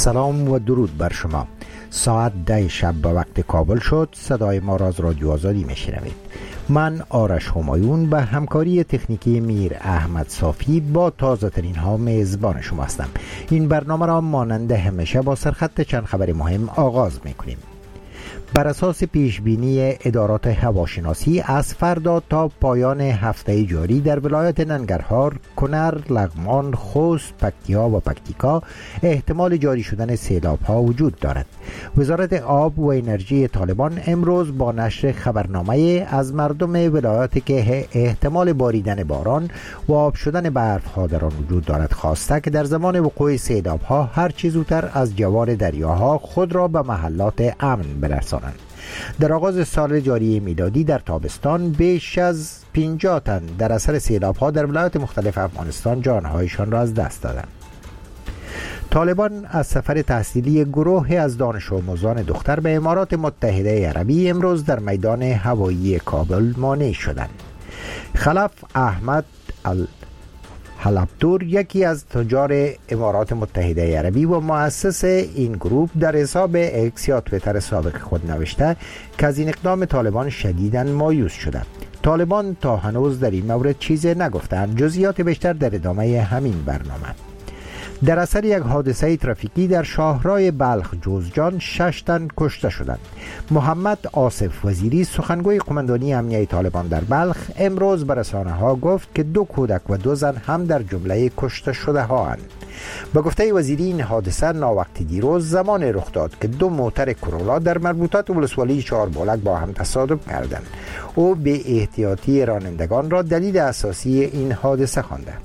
سلام و درود بر شما. ساعت 10 شب به وقت کابل شد. صدای ما را از رادیو آزادی میشنوید. من آرش همایون به همکاری تکنیکی میر احمد صافی با تازه ترین ها میزبان شما هستم. این برنامه را مانند همیشه با سرخط چند خبر مهم آغاز میکنیم. بر اساس پیشبینی ادارات هواشناسی از فردا تا پایان هفته جاری در ولایت ننگرهار، کنر، لغمان، خوست، پکتیا و پکتیکا احتمال جاری شدن سیلاب ها وجود دارد. وزارت آب و انرژی طالبان امروز با نشر خبرنامه از مردم ولایاتی که احتمال باریدن باران و آب شدن برف ها در آن وجود دارد خواسته که در زمان وقوع سیلاب ها هر چه زودتر از جوار دریاها خود را به محلات امن برسانند. در آغاز سال جاری میلادی در تابستان بیش از 50 تن در اثر سیلاب ها در ولایات مختلف افغانستان جانهایشان را از دست دادند. طالبان از سفر تحصیلی گروه از دانش آموزان دختر به امارات متحده عربی امروز در میدان هوایی کابل مانع شدند. خلف احمد حلبتور، یکی از تجار امارات متحده عربی و مؤسس این گروه، در حساب اکس یا تویتر سابق خود نوشته که از این اقدام طالبان شدیداً مایوس شده. طالبان تا هنوز در این مورد چیزی نگفتند. جزئیات بیشتر در ادامه همین برنامه. در اثر یک حادثه ترافیکی در شاهراه بلخ جوزجان 6 تن کشته شدند. محمد آصف وزیری، سخنگوی قماندانی امنیه طالبان در بلخ، امروز به رسانه‌ها گفت که 2 کودک و 2 زن هم در جمله کشته شده ها اند. به گفته وزیری این حادثه ناوقتی دیروز زمان رخ داد که 2 موتر کرولا در مربوطات ولسوالی چهاربالک با هم تصادم کردند. او به احتیاطی رانندگان را دلیل اساسی این حادثه خوانده.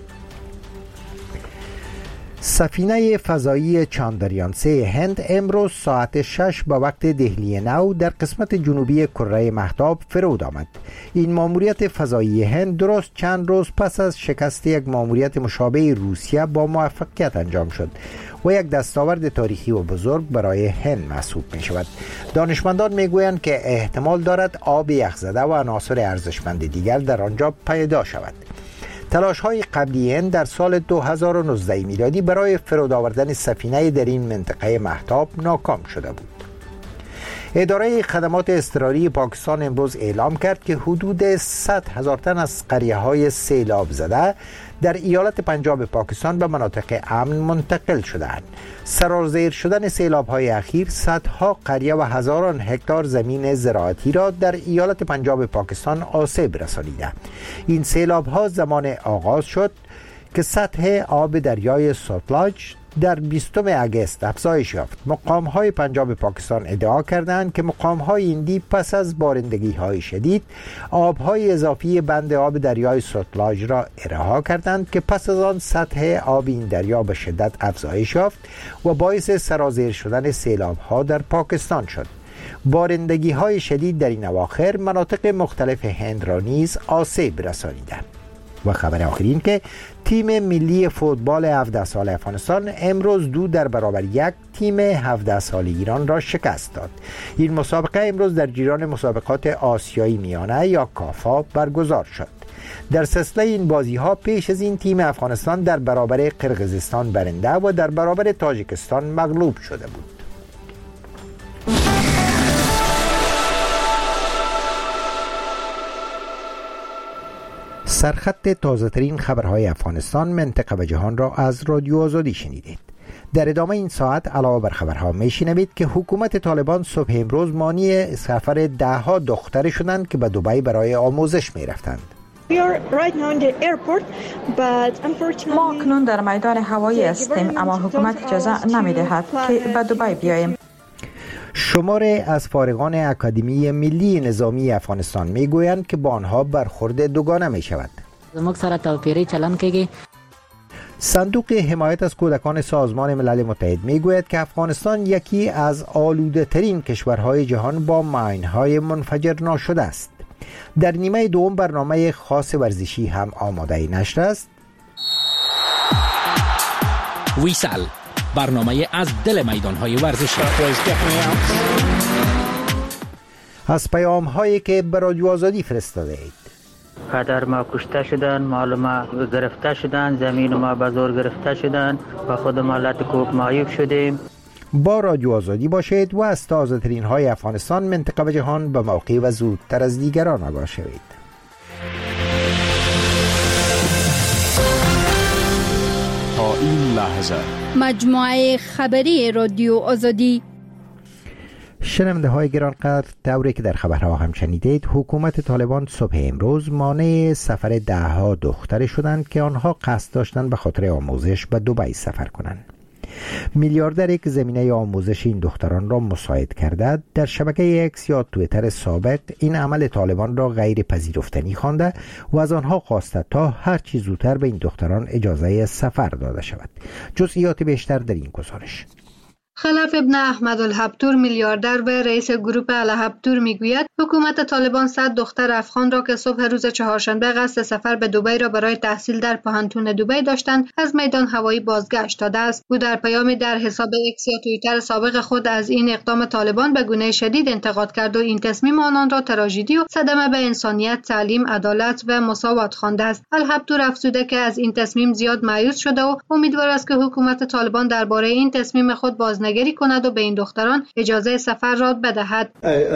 سفینه فضایی چاندریان 3 هند امروز ساعت 6 به وقت دهلی نو در قسمت جنوبی کره مهتاب فرود آمد. این ماموریت فضایی هند درست چند روز پس از شکست یک ماموریت مشابه روسیه با موفقیت انجام شد و یک دستاورد تاریخی و بزرگ برای هند محسوب می شود. دانشمندان می گویند که احتمال دارد آب یخزده و عناصر ارزشمند دیگر در آنجا پیدا شود. تلاش های قبلی هند در سال 2019 میلادی برای فرود آوردن سفینه در این منطقه مهتاب ناکام شده بود. اداره خدمات اضطراری پاکستان امروز اعلام کرد که حدود 100,000 تن از قریه های سیلاب زده در ایالت پنجاب پاکستان به مناطق امن منتقل شدند. سرازیر شدن سیلاب های اخیر صدها قریه و هزاران هکتار زمین زراعتی را در ایالت پنجاب پاکستان آسیب رسانیده. این سیلاب ها زمان آغاز شد که سطح آب دریای سوتلاج در 20 اگست افزایش یافت. مقام‌های پنجاب پاکستان ادعا کردند که مقام‌های ایندی پس از بارندگی‌های شدید آب‌های اضافی بند آب دریای سوتلاج را ارها کردند که پس از آن سطح آب این دریا به شدت افزایش یافت و باعث سرازیر شدن سیلاب‌ها در پاکستان شد. بارندگی‌های شدید در این اواخر مناطق مختلف هند را نیز آسیب رسانیدند. و خبر آخرین که تیم ملی فوتبال 17 سال افغانستان امروز 2 در برابر 1 تیم 17 سال ایران را شکست داد. این مسابقه امروز در جریان مسابقات آسیایی میانه یا کافا برگزار شد. در سلسله این بازی ها پیش از این تیم افغانستان در برابر قرقیزستان برنده و در برابر تاجیکستان مغلوب شده بود. سرخط تازه ترین خبرهای افغانستان، منطقه و جهان را از رادیو آزادی شنیدید. در ادامه این ساعت علاوه بر خبرها میشنوید که حکومت طالبان صبح امروز مانع سفر 10 دختر شدند که به دبی برای آموزش می رفتند. ما اکنون در میدان هوایی هستیم، اما حکومت اجازه نمی دهد که به دبی بیاییم. شماری از فارغان اکادمی ملی نظامی افغانستان میگویند که با آنها برخورد دوگانه می شود. زموږ سره توپیری چلن کېږي. صندوق حمایت از کودکان سازمان ملل متحد میگوید که افغانستان یکی از آلوده ترین کشورهای جهان با ماین‌های منفجر ناشده است. در نیمه دوم برنامه خاص ورزشی هم آماده نشر است. ویسل، برنامه از دل میدان‌های ورزشی. از پیام‌هایی که به رادیو آزادی فرستاده اید. پدر ما کشته شدن، مال ما گرفته شدن، زمین ما به زور گرفته شدن و خود ما لطکوب معیوب شدیم. با رادیو آزادی باشید و از تازه ترین های افغانستان، منطقه و جهان به موقع و زودتر از دیگران آگاه شوید. تا این لحظه مجموعه خبری رادیو آزادی. شنونده های گرانقدر، دوره که در خبرها هم شنیدید، حکومت طالبان صبح امروز مانع سفر دهها دختر شدند که آنها قصد داشتند به خاطر آموزش به دبی سفر کنند. میلیاردر که زمینه آموزش این دختران را مساعد کرده، در شبکه اکس یا توییتر سابق این عمل طالبان را غیر پذیرفتنی خوانده و از آنها خواسته تا هر چه زودتر به این دختران اجازه سفر داده شود. جزئیات بیشتر در این گزارش. خلف ابن احمد الهبتور، میلیاردر و رئیس گروپ الهبتور، میگوید حکومت طالبان 100 دختر افغان را که صبح روز چهارشنبه قصد سفر به دبی را برای تحصیل در پانتون دبی داشتند از میدان هوایی بازگشت داده است. او در پیامی در حساب اکس یا توییتر سابق خود از این اقدام طالبان به گونه شدید انتقاد کرد و این تصمیم آنان را تراژدی و صدمه به انسانیت، تعلیم، عدالت و مساوات خوانده است. الهبتور افزوده که از این تصمیم زیاد مایوس شده و امیدوار است که حکومت طالبان درباره این تصمیم خود بازنگری کند و به این دختران اجازه سفر را بدهد.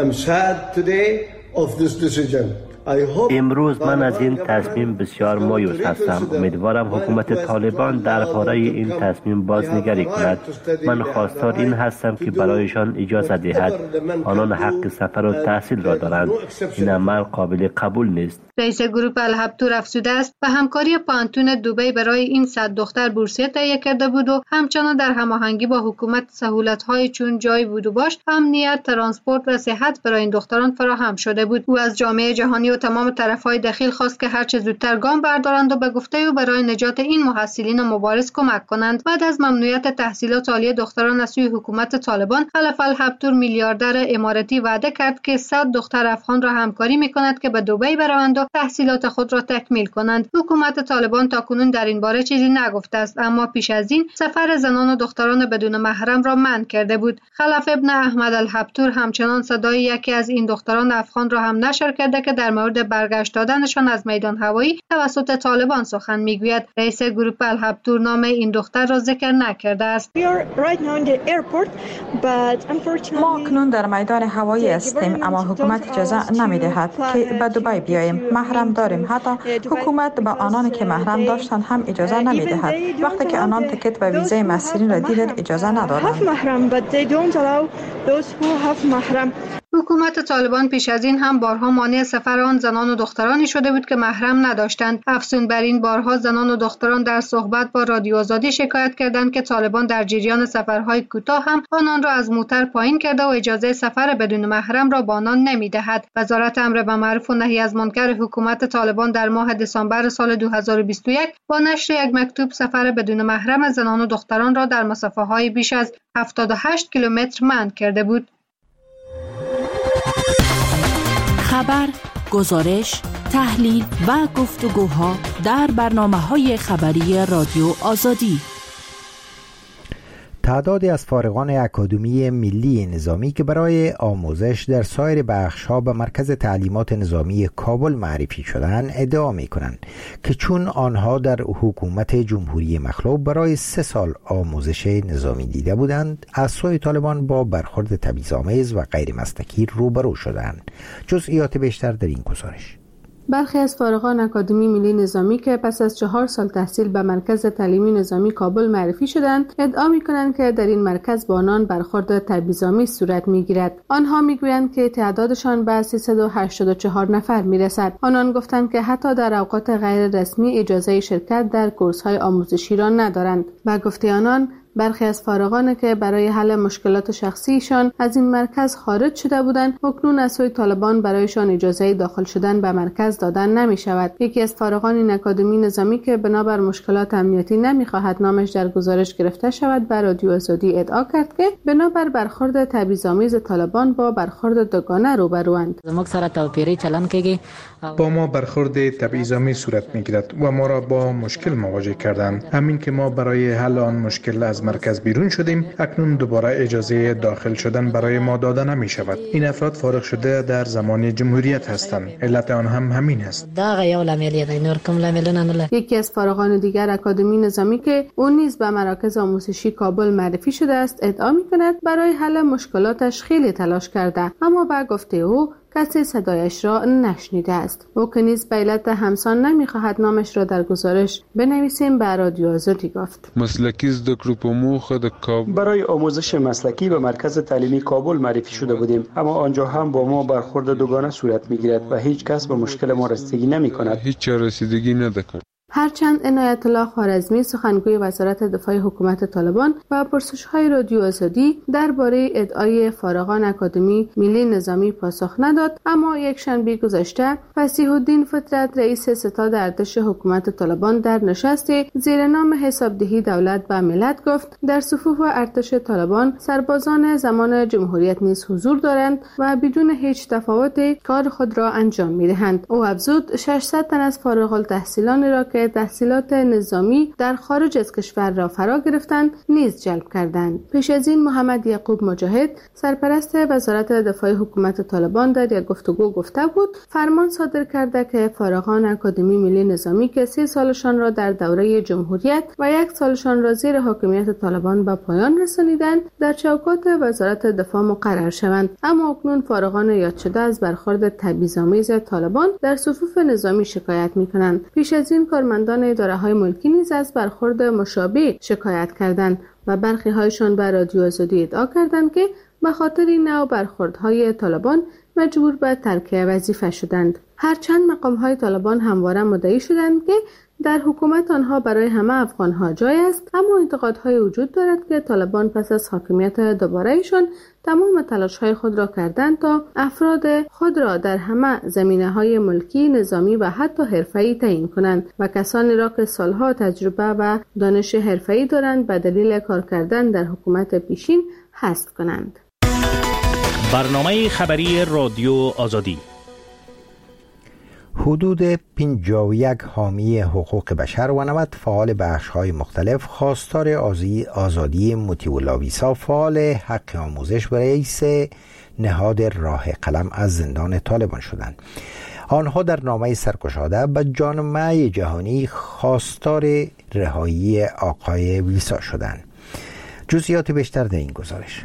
امروز من از این تصمیم بسیار مایوس هستم. امیدوارم حکومت طالبان درباره این تصمیم بازنگری کند. من خواستار این هستم که برایشان اجازه دهد. آنان حق سفر و تحصیل را دارند. این عمل قابل قبول نیست. رئیس گروپ الهبتور افزوده است به همکاری پانتون دبی برای این 100 دختر بورسیه تهیه کرده بود و همچنان در هماهنگی با حکومت سهولت‌های چون جای بود و باش، امنیت، ترانسپورت و صحت برای این دختران فراهم شده بود. او از جامعه جهانی و تمام طرف‌های دخیل خواست که هر چه زودتر گام بردارند و به گفته او برای نجات این محصلین مبارز کمک کنند. بعد از ممنوعیت تحصیلات عالی دختران از سوی حکومت طالبان، خلف الهبتور، میلیاردر اماراتی، وعده کرد که 100 دختر افغان را همکاری می‌کند که به دبی بروند و تحصیلات خود را تکمیل کنند. حکومت طالبان تاکنون در این باره چیزی نگفته است، اما پیش از این سفر زنان و دختران بدون محرم را منع کرده بود. خلف ابن احمد الهبتور همچنان صدای یکی از این دختران افغان را هم نشر کرده که در مورد برگشت دادنشان از میدان هوایی توسط طالبان سخن میگوید. رئیس گروپ الهبتور نام این دختر را ذکر نکرده است. ما اکنون در میدان هوایی هستیم، اما حکومت اجازه نمیدهد که به دبی بیاییم. محرم داریم، حتی حکومت به آنانی که محرم داشتند هم اجازه نمیدهد. وقتی که آنان تکت و ویزای مسیرین را دیدند اجازه ندادند. حکومت طالبان پیش از این هم بارها مانع سفر آن زنان و دخترانی شده بود که محرم نداشتند. افزون بر این، بارها زنان و دختران در صحبت با رادیو آزادی شکایت کردند که طالبان در جریان سفرهای کوتاه هم آنان را از موتر پایین کرده و اجازه سفر بدون محرم را به آنان نمیدهد. وزارت امر بالمعروف و نهی از منکر حکومت طالبان در ماه دسامبر سال 2021 با نشر یک مکتوب سفر بدون محرم زنان و دختران را در مسافه‌های بیش از 78 کیلومتر منع کرده بود. خبر، گزارش، تحلیل و گفتگوها در برنامه‌های خبری رادیو آزادی. تعدادی از فارغان اکادمی ملی نظامی که برای آموزش در سایر بخش‌ها به مرکز تعلیمات نظامی کابل معرفی شدند ادعا می‌کنند که چون آنها در حکومت جمهوری مخلوع برای 3 سال آموزش نظامی دیده بودند، از سوی طالبان با برخورد تبعیض‌آمیز و غیر مسلکی روبرو شدند. جزئیات بیشتر در این گزارش. برخی از فارغان اکادمی ملی نظامی که پس از 4 سال تحصیل به مرکز تعلیمی نظامی کابل معرفی شدند، ادعا می‌کنند که در این مرکز با آنان برخورد تبعیض‌آمیز صورت می‌گیرد. آنها می‌گویند که تعدادشان به 384 نفر می‌رسد. آنان گفتند که حتی در اوقات غیر رسمی اجازه شرکت در کورس‌های آموزشی را ندارند. به گفته آنان، برخی از فارغانی که برای حل مشکلات شخصیشان از این مرکز خارج شده بودند، اکنون از سوی طالبان برایشان اجازه داخل شدن به مرکز دادن نمی شود. یکی از فارغان این اکادمی نظامی که بنابر مشکلات امنیتی نمیخواهد نامش در گزارش گرفته شود، بر رادیو آزادی ادعا کرد که بنابر برخورد تبعیض‌آمیز طالبان با برخورد دوگانه روبروند. با ما برخورد تبعیض‌آمیز صورت میگیرد و ما را با مشکل مواجه کردند. همین که ما برای حل آن مشکل از از مرکز بیرون شدیم، اکنون دوباره اجازه داخل شدن برای ما داده نمی شود. این افراد فارغ شده در زمان جمهوریت هستند. علت آن هم همین است. یکی از فارغان دیگر اکادمی نظامی که اون نیز به مراکز آموزشی کابل معرفی شده است ادعا می‌کند برای حل مشکلاتش خیلی تلاش کرده، اما با گفته او کسی صدایش را نشنیده است. او که نیز به علت همسان نمی‌خواهد نامش را در گزارش بنویسیم به رادیو آزادی گفت. برای آموزش مسلکی به مرکز تعلیمی کابل معرفی شده بودیم، اما آنجا هم با ما برخورد دوگانه صورت می‌گیرد و هیچ کس به مشکل ما رسیدگی نمی‌کند. هیچ رسیدگی ندارد. هرچند عنایت الله خوارزمی سخنگوی وزارت دفاع حکومت طالبان و پرسش‌های رادیو آزادی درباره ادعای فارغان اکادمی ملی نظامی پاسخ نداد، اما یک شنبه گذشته فصیح الدین فطرت رئیس ستاد ارتش حکومت طالبان در نشستی زیر نام حسابدهی دولت به ملت گفت در صفوف ارتش طالبان سربازان زمان جمهوریت نیز حضور دارند و بدون هیچ تفاوتی کار خود را انجام می‌دهند. او افزود 600 تن از فارغ التحصیلان را که تحصیلات نظامی در خارج از کشور را فرا گرفتند نیز جلب کردند. پیش از این محمد یعقوب مجاهد سرپرست وزارت دفاع حکومت طالبان در یک گفتگو گفته بود فرمان صادر کرده که فارغان اکادمی ملی نظامی که 3 سالشان را در دوره جمهوریت و 1 سالشان را زیر حاکمیت طالبان به پایان رسانیدند در چوکات وزارت دفاع مقرر شوند، اما اکنون فارغان یاد شده از برخورد تبعیض‌آمیز طالبان در صفوف نظامی شکایت می‌کنند. پیش از این کارمندان اداره‌های ملکی نیز از برخورد مشابه شکایت کردند و برخی هایشان به رادیو آزادی ادعا کردند که به خاطر این نوع برخوردهای طالبان مجبور به ترک وظیفه شدند. هرچند مقام‌های طالبان همواره مدعی شدند که در حکومت آنها برای همه افغان‌ها جای است، اما انتقادهای وجود دارد که طالبان پس از حاکمیت دوباره‌ایشان تمام تلاش‌های خود را کردند تا افراد خود را در همه زمینه‌های ملکی، نظامی و حتی حرفه‌ای تعیین کنند و کسانی را که سالها تجربه و دانش حرفه‌ای دارند به دلیل کار کردن در حکومت پیشین حذف کنند. برنامه خبری رادیو آزادی. حدود 51 حامی حقوق بشر و 90 فعال بخش‌های مختلف خواستار آزادی مطیع الله ویسا فعال حق آموزش و رئیس نهاد راه قلم از زندان طالبان شدند. آنها در نامه سرگشاده به جامعه جهانی خواستار رهایی آقای ویسا شدند. جزئیات بیشتر در این گزارش.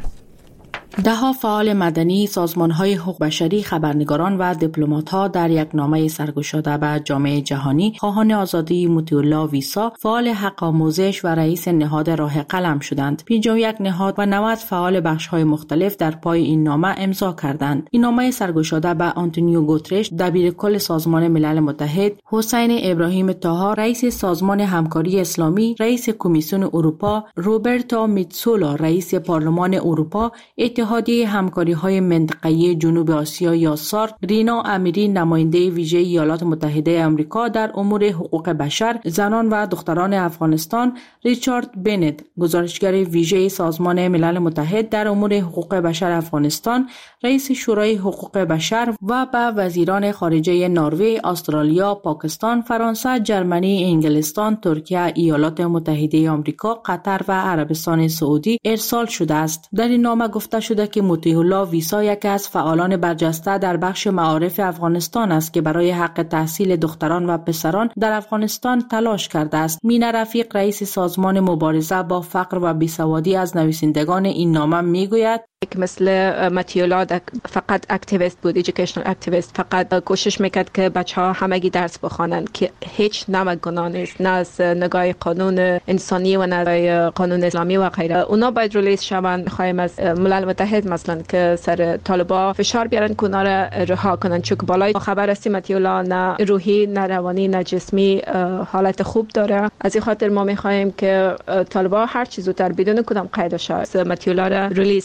ده‌ها فعال مدنی، سازمان‌های حقوق بشری، خبرنگاران و دیپلمات‌ها در یک نامه سرگشاده به جامعه جهانی خواهان آزادی مطیع الله ویسا فعال حق آموزش و رئیس نهاد راه قلم شدند. 51 نهاد و 90 فعال بخش‌های مختلف در پای این نامه امضا کردند. این نامه سرگشاده به آنتونیو گوترش، دبیرکل سازمان ملل متحد، حسین ابراهیم طه، رئیس سازمان همکاری اسلامی، رئیس کمیسیون اروپا، روبرتو میتسولا، رئیس پارلمان اروپا، اتحادیه همکاری‌های منطقه‌ای جنوب آسیا یا سارک، رینا امیری، نماینده ویژه ایالات متحده آمریکا در امور حقوق بشر، زنان و دختران افغانستان، ریچارد بنت، گزارشگر ویژه سازمان ملل متحد در امور حقوق بشر افغانستان، رئیس شورای حقوق بشر و به وزیران خارجه نروژ، استرالیا، پاکستان، فرانسه، جرمنی، انگلستان، ترکیه، ایالات متحده آمریکا، قطر و عربستان سعودی ارسال شده است. در این نامه گفته شده که مطیع الله ویسا یکی از فعالان برجسته در بخش معارف افغانستان است که برای حق تحصیل دختران و پسران در افغانستان تلاش کرده است. مینا رفیق، رئیس سازمان مبارزه با فقر و بیسوادی از نویسندگان این نامه میگوید مثل مطیع الله فقط اکتیویست بود، ایژوکیشنال اکتیویست، فقط کوشش میکرد که بچه‌ها همگی درس بخوانند که هیچ نمک گناه نیست، نه از نگاه قانون انسانی و نه قانون اسلامی و غیره. اونا باید ریلیز شوند. خواهیم از ملل متحد مثلا که سر طالبا فشار بیارن که اونا را رها کنن، چون بالای خبر است مطیع الله نه روحی نه روانی نه جسمی حالت خوب داره. از این خاطر ما میخواهیم که طالبا هر چیز زودتر بدون کدام قید و شرط مطیع الله را ریلیز کنن.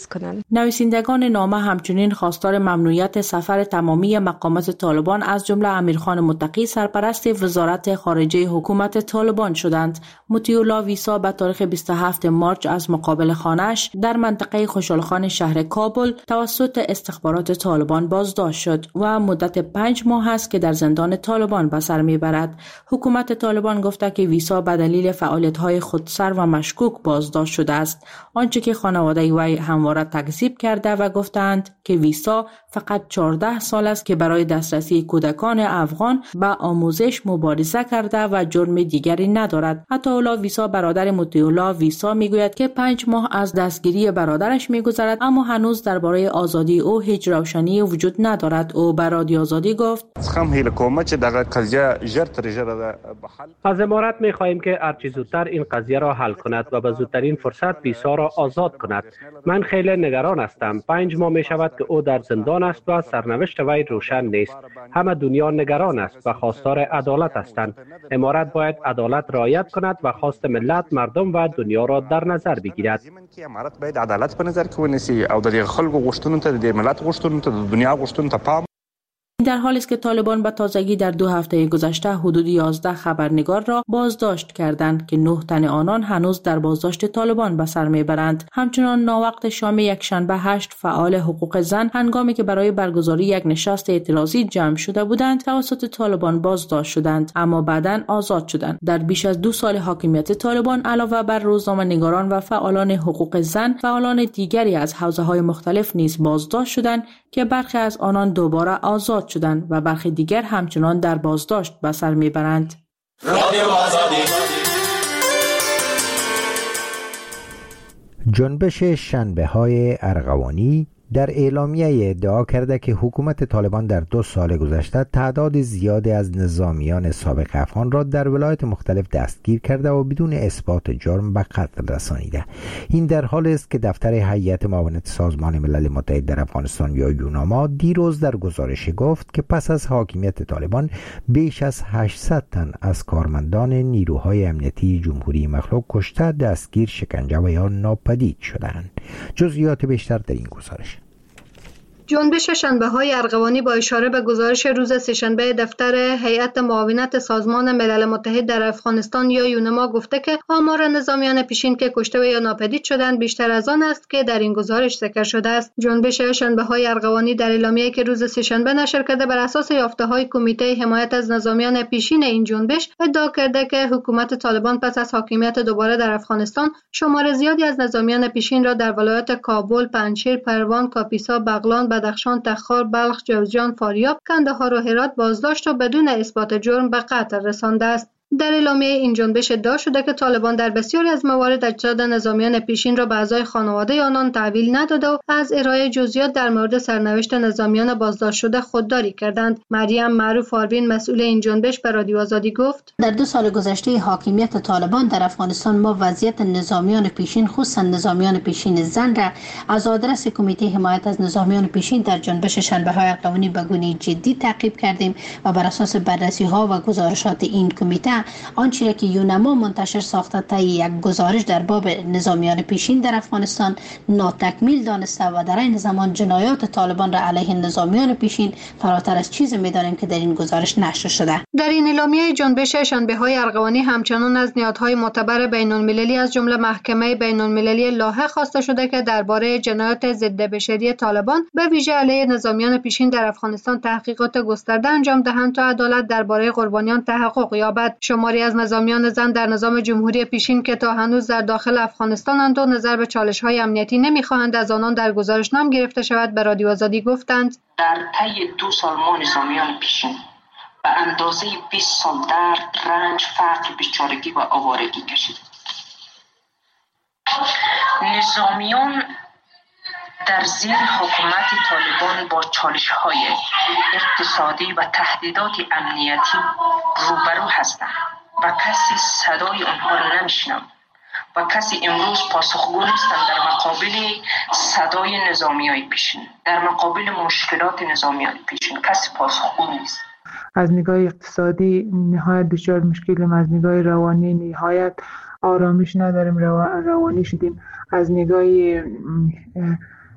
نویسندگان نامه همچنین خواستار ممنوعیت سفر تمامی مقامات طالبان از جمله امیرخان متقی سرپرست وزارت خارجه حکومت طالبان شدند. مطیع ویسا به تاریخ 27 مارچ از مقابل خانه‌اش در منطقه خوشحالخان شهر کابل توسط استخبارات طالبان بازداشت شد و مدت 5 ماه است که در زندان طالبان به سر میبرد. حکومت طالبان گفته که ویسا به دلیل فعالیت‌های خودسر و مشکوک بازداشت شده است، آنچه که خانواده وی همواره تکذیب کرده و گفتند که ویسا فقط 14 سال است که برای دسترسی کودکان افغان به آموزش مبارزه کرده و جرم دیگری ندارد. عطاالله ویسا برادر مطیع ویسا میگوید که 5 ماه از دستگیری برادرش میگذرد اما هنوز درباره آزادی او هیچ روشنی وجود ندارد. او به رادیو آزادی گفت: از امارت می‌خواهیم که هرچه زودتر این قضیه را حل کند و به زودترین فرصت ویسا را آزاد کند. من خیلی نگران هستم. 5 ماه می شود که او در زندان است و سرنوشت وی روشن نیست. همه دنیا نگران است و خواستار عدالت هستند. امارت باید عدالت رعایت کند و خواست ملت، مردم و دنیا را در نظر بگیرد. امارت باید عدالت په نظر کې ونیسي او د خلکو غوښتنو ته، د ملت غوښتنو ته، د دنیا غوښتنو ته پام. در حالی است که طالبان به تازگی در 2 هفته گذشته حدود 11 خبرنگار را بازداشت کردند که 9 تن آنان هنوز در بازداشت طالبان به سر میبرند. همچنان ناوقت شام یکشنبه 8 فعال حقوق زن هنگامی که برای برگزاری یک نشست اعتراضی جمع شده بودند توسط طالبان بازداشت شدند اما بعداً آزاد شدند. در بیش از 2 سال حاکمیت طالبان علاوه بر روزنامه‌نگاران و فعالان حقوق زن، فعالان دیگری از حوزه‌های مختلف نیز بازداشت شدند که برخی از آنان دوباره آزاد شدند و برخی دیگر همچنان در بازداشت به سر میبرند. جنبش شنبه‌های ارغوانی در اعلامیه ادعا کرده که حکومت طالبان در 2 سال گذشته تعداد زیادی از نظامیان سابق افغان را در ولایات مختلف دستگیر کرده و بدون اثبات جرم به قتل رسانیده. این در حالی است که دفتر هیئت معاونت سازمان ملل متحد در افغانستان یا یوناما دیروز در گزارش گفت که پس از حاکمیت طالبان بیش از 800 تن از کارمندان نیروهای امنیتی جمهوری مخلوق کشته، دستگیر، شکنجه و یا ناپدید شدند. جزئیات بیشتر در این گزارش. جنبش شنبه‌های ارغوانی با اشاره به گزارش روز سه‌شنبه دفتر هیئت معاونت سازمان ملل متحد در افغانستان یا یونما گفته که آمار نظامیان پیشین که کشته و یا ناپدید شدند بیشتر از آن است که در این گزارش ذکر شده است. جنبش شنبه‌های ارغوانی در اعلامیه‌ای که روز سه‌شنبه نشر کرده بر اساس یافته‌های کمیته حمایت از نظامیان پیشین این جنبش ادعا کرده که حکومت طالبان پس از حاکمیت دوباره در افغانستان شمار زیادی از نظامیان پیشین را در ولایات کابل، پنجشیر، پروان، کاپیسا، بغلان، بدخشان، تخار، بلخ، جوزجان، فاریاب، کندهار و هرات بازداشت و بدون اثبات جرم به قتل رسانده است. در اعلامیه این جنبش ادعا شده که طالبان در بسیاری از موارد اجساد نظامیان پیشین را به اعضای خانواده آنان تحویل نداده و از ارائه جزئیات در مورد سرنوشت نظامیان بازداشت شده خودداری کردند. مریم معروف آروین مسئول این جنبش به رادیو آزادی گفت: در 2 سال گذشته حاکمیت طالبان در افغانستان ما وضعیت نظامیان پیشین خصوصا نظامیان پیشین زن را از آدرس کمیته حمایت از نظامیان پیشین در جنبش شنبه‌های ارغوانی به گونه جدی تعقیب کردیم و بر اساس بررسی‌ها و گزارشات این کمیته آنچه که یونما منتشر ساخته تا یک گزارش در باب نظامیان پیشین در افغانستان ناتکمیل دانسته و در این زمان جنایات طالبان را علیه نظامیان پیشین فراتر از چیزی می‌دانیم که در این گزارش نشر شده. در این اعلامیه جنبش شنبه‌های ارغوانی همچنان از نهادهای معتبر بین‌المللی از جمله محکمه بین‌المللی لاهه خواسته شده که درباره جنایات ضد بشری طالبان به ویژه علیه نظامیان پیشین در افغانستان تحقیقات گسترده انجام دهند تا عدالت درباره قربانیان تحقق یابد. شماری از نظامیان زن در نظام جمهوری پیشین که تا هنوز در داخل افغانستانند و نظر به چالش‌های امنیتی نمی‌خواهند از آنان در گزارش نام گرفته شود به رادیو آزادی گفتند: در طی 2 سال ما نظامیان پیشین به اندازه 20 سال درد، رنج، فقر، بیچارگی و آوارگی کشیدیم. نظامیان در زیر حکومت طالبان با چالش‌های اقتصادی و تهدیدات امنیتی روبرو هستند و کسی صدای آنها را نمی‌شنود و کسی امروز پاسخگو نیستند در مقابل صدای نظامیان پیشین، در مقابل مشکلات نظامیان پیشین کسی پاسخگو نیست. از نگاه اقتصادی نهایت دچار مشکلیم، از نگاه روانی نهایت آرامش نداریم، روانی شدیم، از نگاه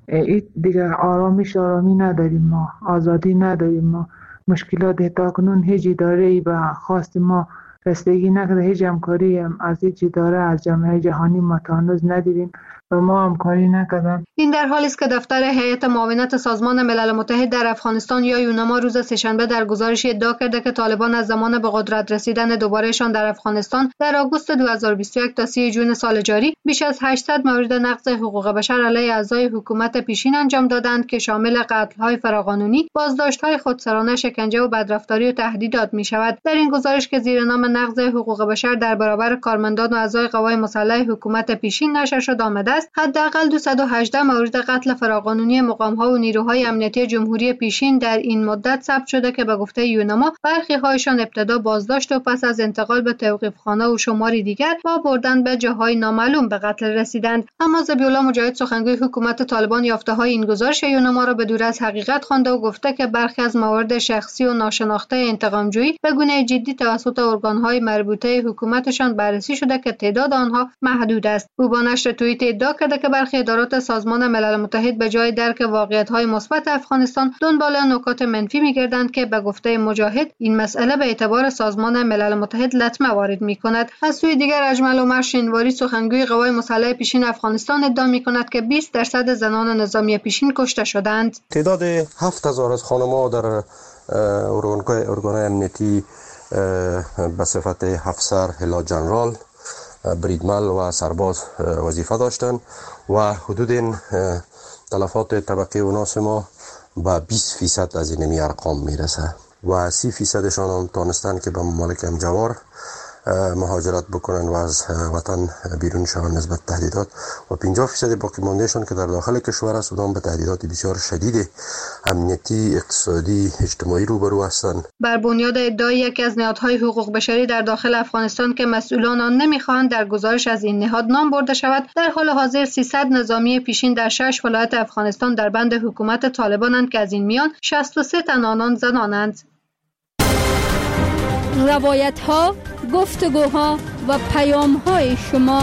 این دیگه آرامی نداریم، ما آزادی نداریم، ما مشکلات تا کنون هیچ اداره‌ای به خواست ما رسیدگی نکرده، هیچ همکاری از هیچ اداره از جامعه جهانی ما تا هنوز ندیدیم و ما همکاری نکردن. این در حالی است که دفتر هیئت معاونت سازمان ملل متحد در افغانستان یا یونما روز سه‌شنبه در گزارشی ادعا کرده که طالبان از زمان به قدرت رسیدن دوبارهشان در افغانستان در آگوست 2021 تا 30 جون سال جاری بیش از 800 مورد نقض حقوق بشر علیه اعضای حکومت پیشین انجام دادند که شامل قتل‌های فراقانونی، بازداشت‌های خودسرانه، شکنجه و بدرفتاری و تهدیدات می‌شود. در این گزارش که زیر نام نقض حقوق بشر در برابر کارمندان و اعضای قوای مسلح حکومت پیشین نشر شد آمده است حداقل 218 مورد قتل فراقانونی مقام‌ها و نیروهای امنیتی جمهوری پیشین در این مدت ثبت شده که به گفته یونما برخی‌هایشان ابتدا بازداشت و پس از انتقال به توقیف‌خانه و شماری دیگر با بردن به جاهای نامعلوم به قتل رسیدند. اما ذبیح‌الله مجاهد سخنگوی حکومت طالبان یافته‌های این گزارش یونما را به دور از حقیقت خوانده و گفته که برخی از موارد شخصی و ناشناخته انتقام‌جویی به گونه جدی توسط ارگان‌های مربوطه حکومتشان بررسی شده که تعداد آنها محدود است. او با نشر توییت ادعا کرده که برخی ادارات سازمان ملل متحد به جای درک واقعیت‌های مثبت افغانستان دنبال نکات منفی می‌گردند که به گفته مجاهد این مسئله به اعتبار سازمان ملل متحد لطمه وارد می‌کند. از سوی دیگر اجمل عمر شینواری سخنگوی قوای مسلح پیشین افغانستان ادعا می‌کند که 20% زنان نظامی پیشین کشته شدند. تعداد 7000 از خانم‌ها در ارگان‌های امنیتی به صفت افسر، هلا جنرال، بریدمل و سرباز وظیفه داشتند و حدود این تلفات طبقه اوناس ما به 20% از این ارقام میرسه و 30%شان هم تانستن که به ممالک همجوار مهاجرت بکنن و از وطن بیرون شوند نسبت تهدیدات و 50% باقی ماندهشان که در داخل کشور سودان به تهدیدات بسیار شدید امنیتی، اقتصادی، اجتماعی روبرو هستند. بر بنیاد ادعای یکی از نهادهای حقوق بشری در داخل افغانستان که مسئولان آن نمیخواهند در گزارش از این نهاد نام برده شود، در حال حاضر 300 نظامی پیشین در 6 ولایت افغانستان در بند حکومت طالبانند که از این میان 63 تن آنان زنانند. روایت‌ها، گفتگوها و پیام‌های شما.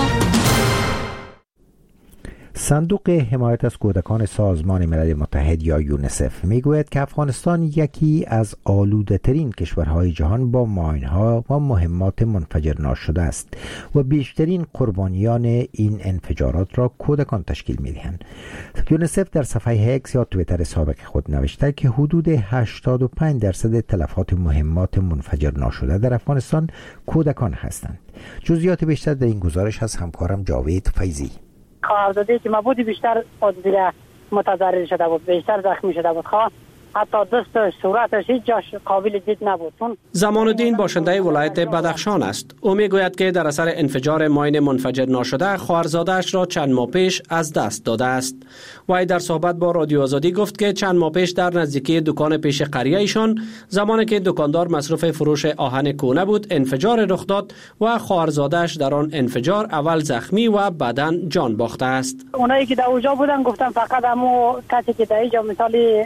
صندوق حمایت از کودکان سازمان ملل متحد یا یونیسف میگوید که افغانستان یکی از آلوده‌ترین کشورهای جهان با ماین‌ها و مهمات منفجر ناشده است و بیشترین قربانیان این انفجارات را کودکان تشکیل می‌دهند. یونیسف در صفحه اکس یا توییتر سابق خود نوشته که حدود 85% تلفات مهمات منفجر ناشده در افغانستان کودکان هستند. جزئیات بیشتر در این گزارش از همکارم جاوید فیضی. خواهرزاده که ما بودی بیشتر دیگه متضرر شده بود، بیشتر زخمی شده بود، حتی دست صورتش هیچ جاش قابل دید نبود. زمان الدین باشنده ولایت بدخشان است. او میگوید که در اثر انفجار ماین منفجر ناشده خواهرزاده‌اش را چند ماه پیش از دست داده است. وی در صحبت با رادیو آزادی گفت که چند ماه پیش در نزدیکی دکان پیش قریه ایشان زمانی که دکاندار مصروف فروش آهن کهنه بود انفجار رخ داد و خواهرزاده‌اش در آن انفجار اول زخمی و بعداً جان باخته است. اونایی که در اونجا بودن گفتن فقط همو کسی که در اینجا مثالی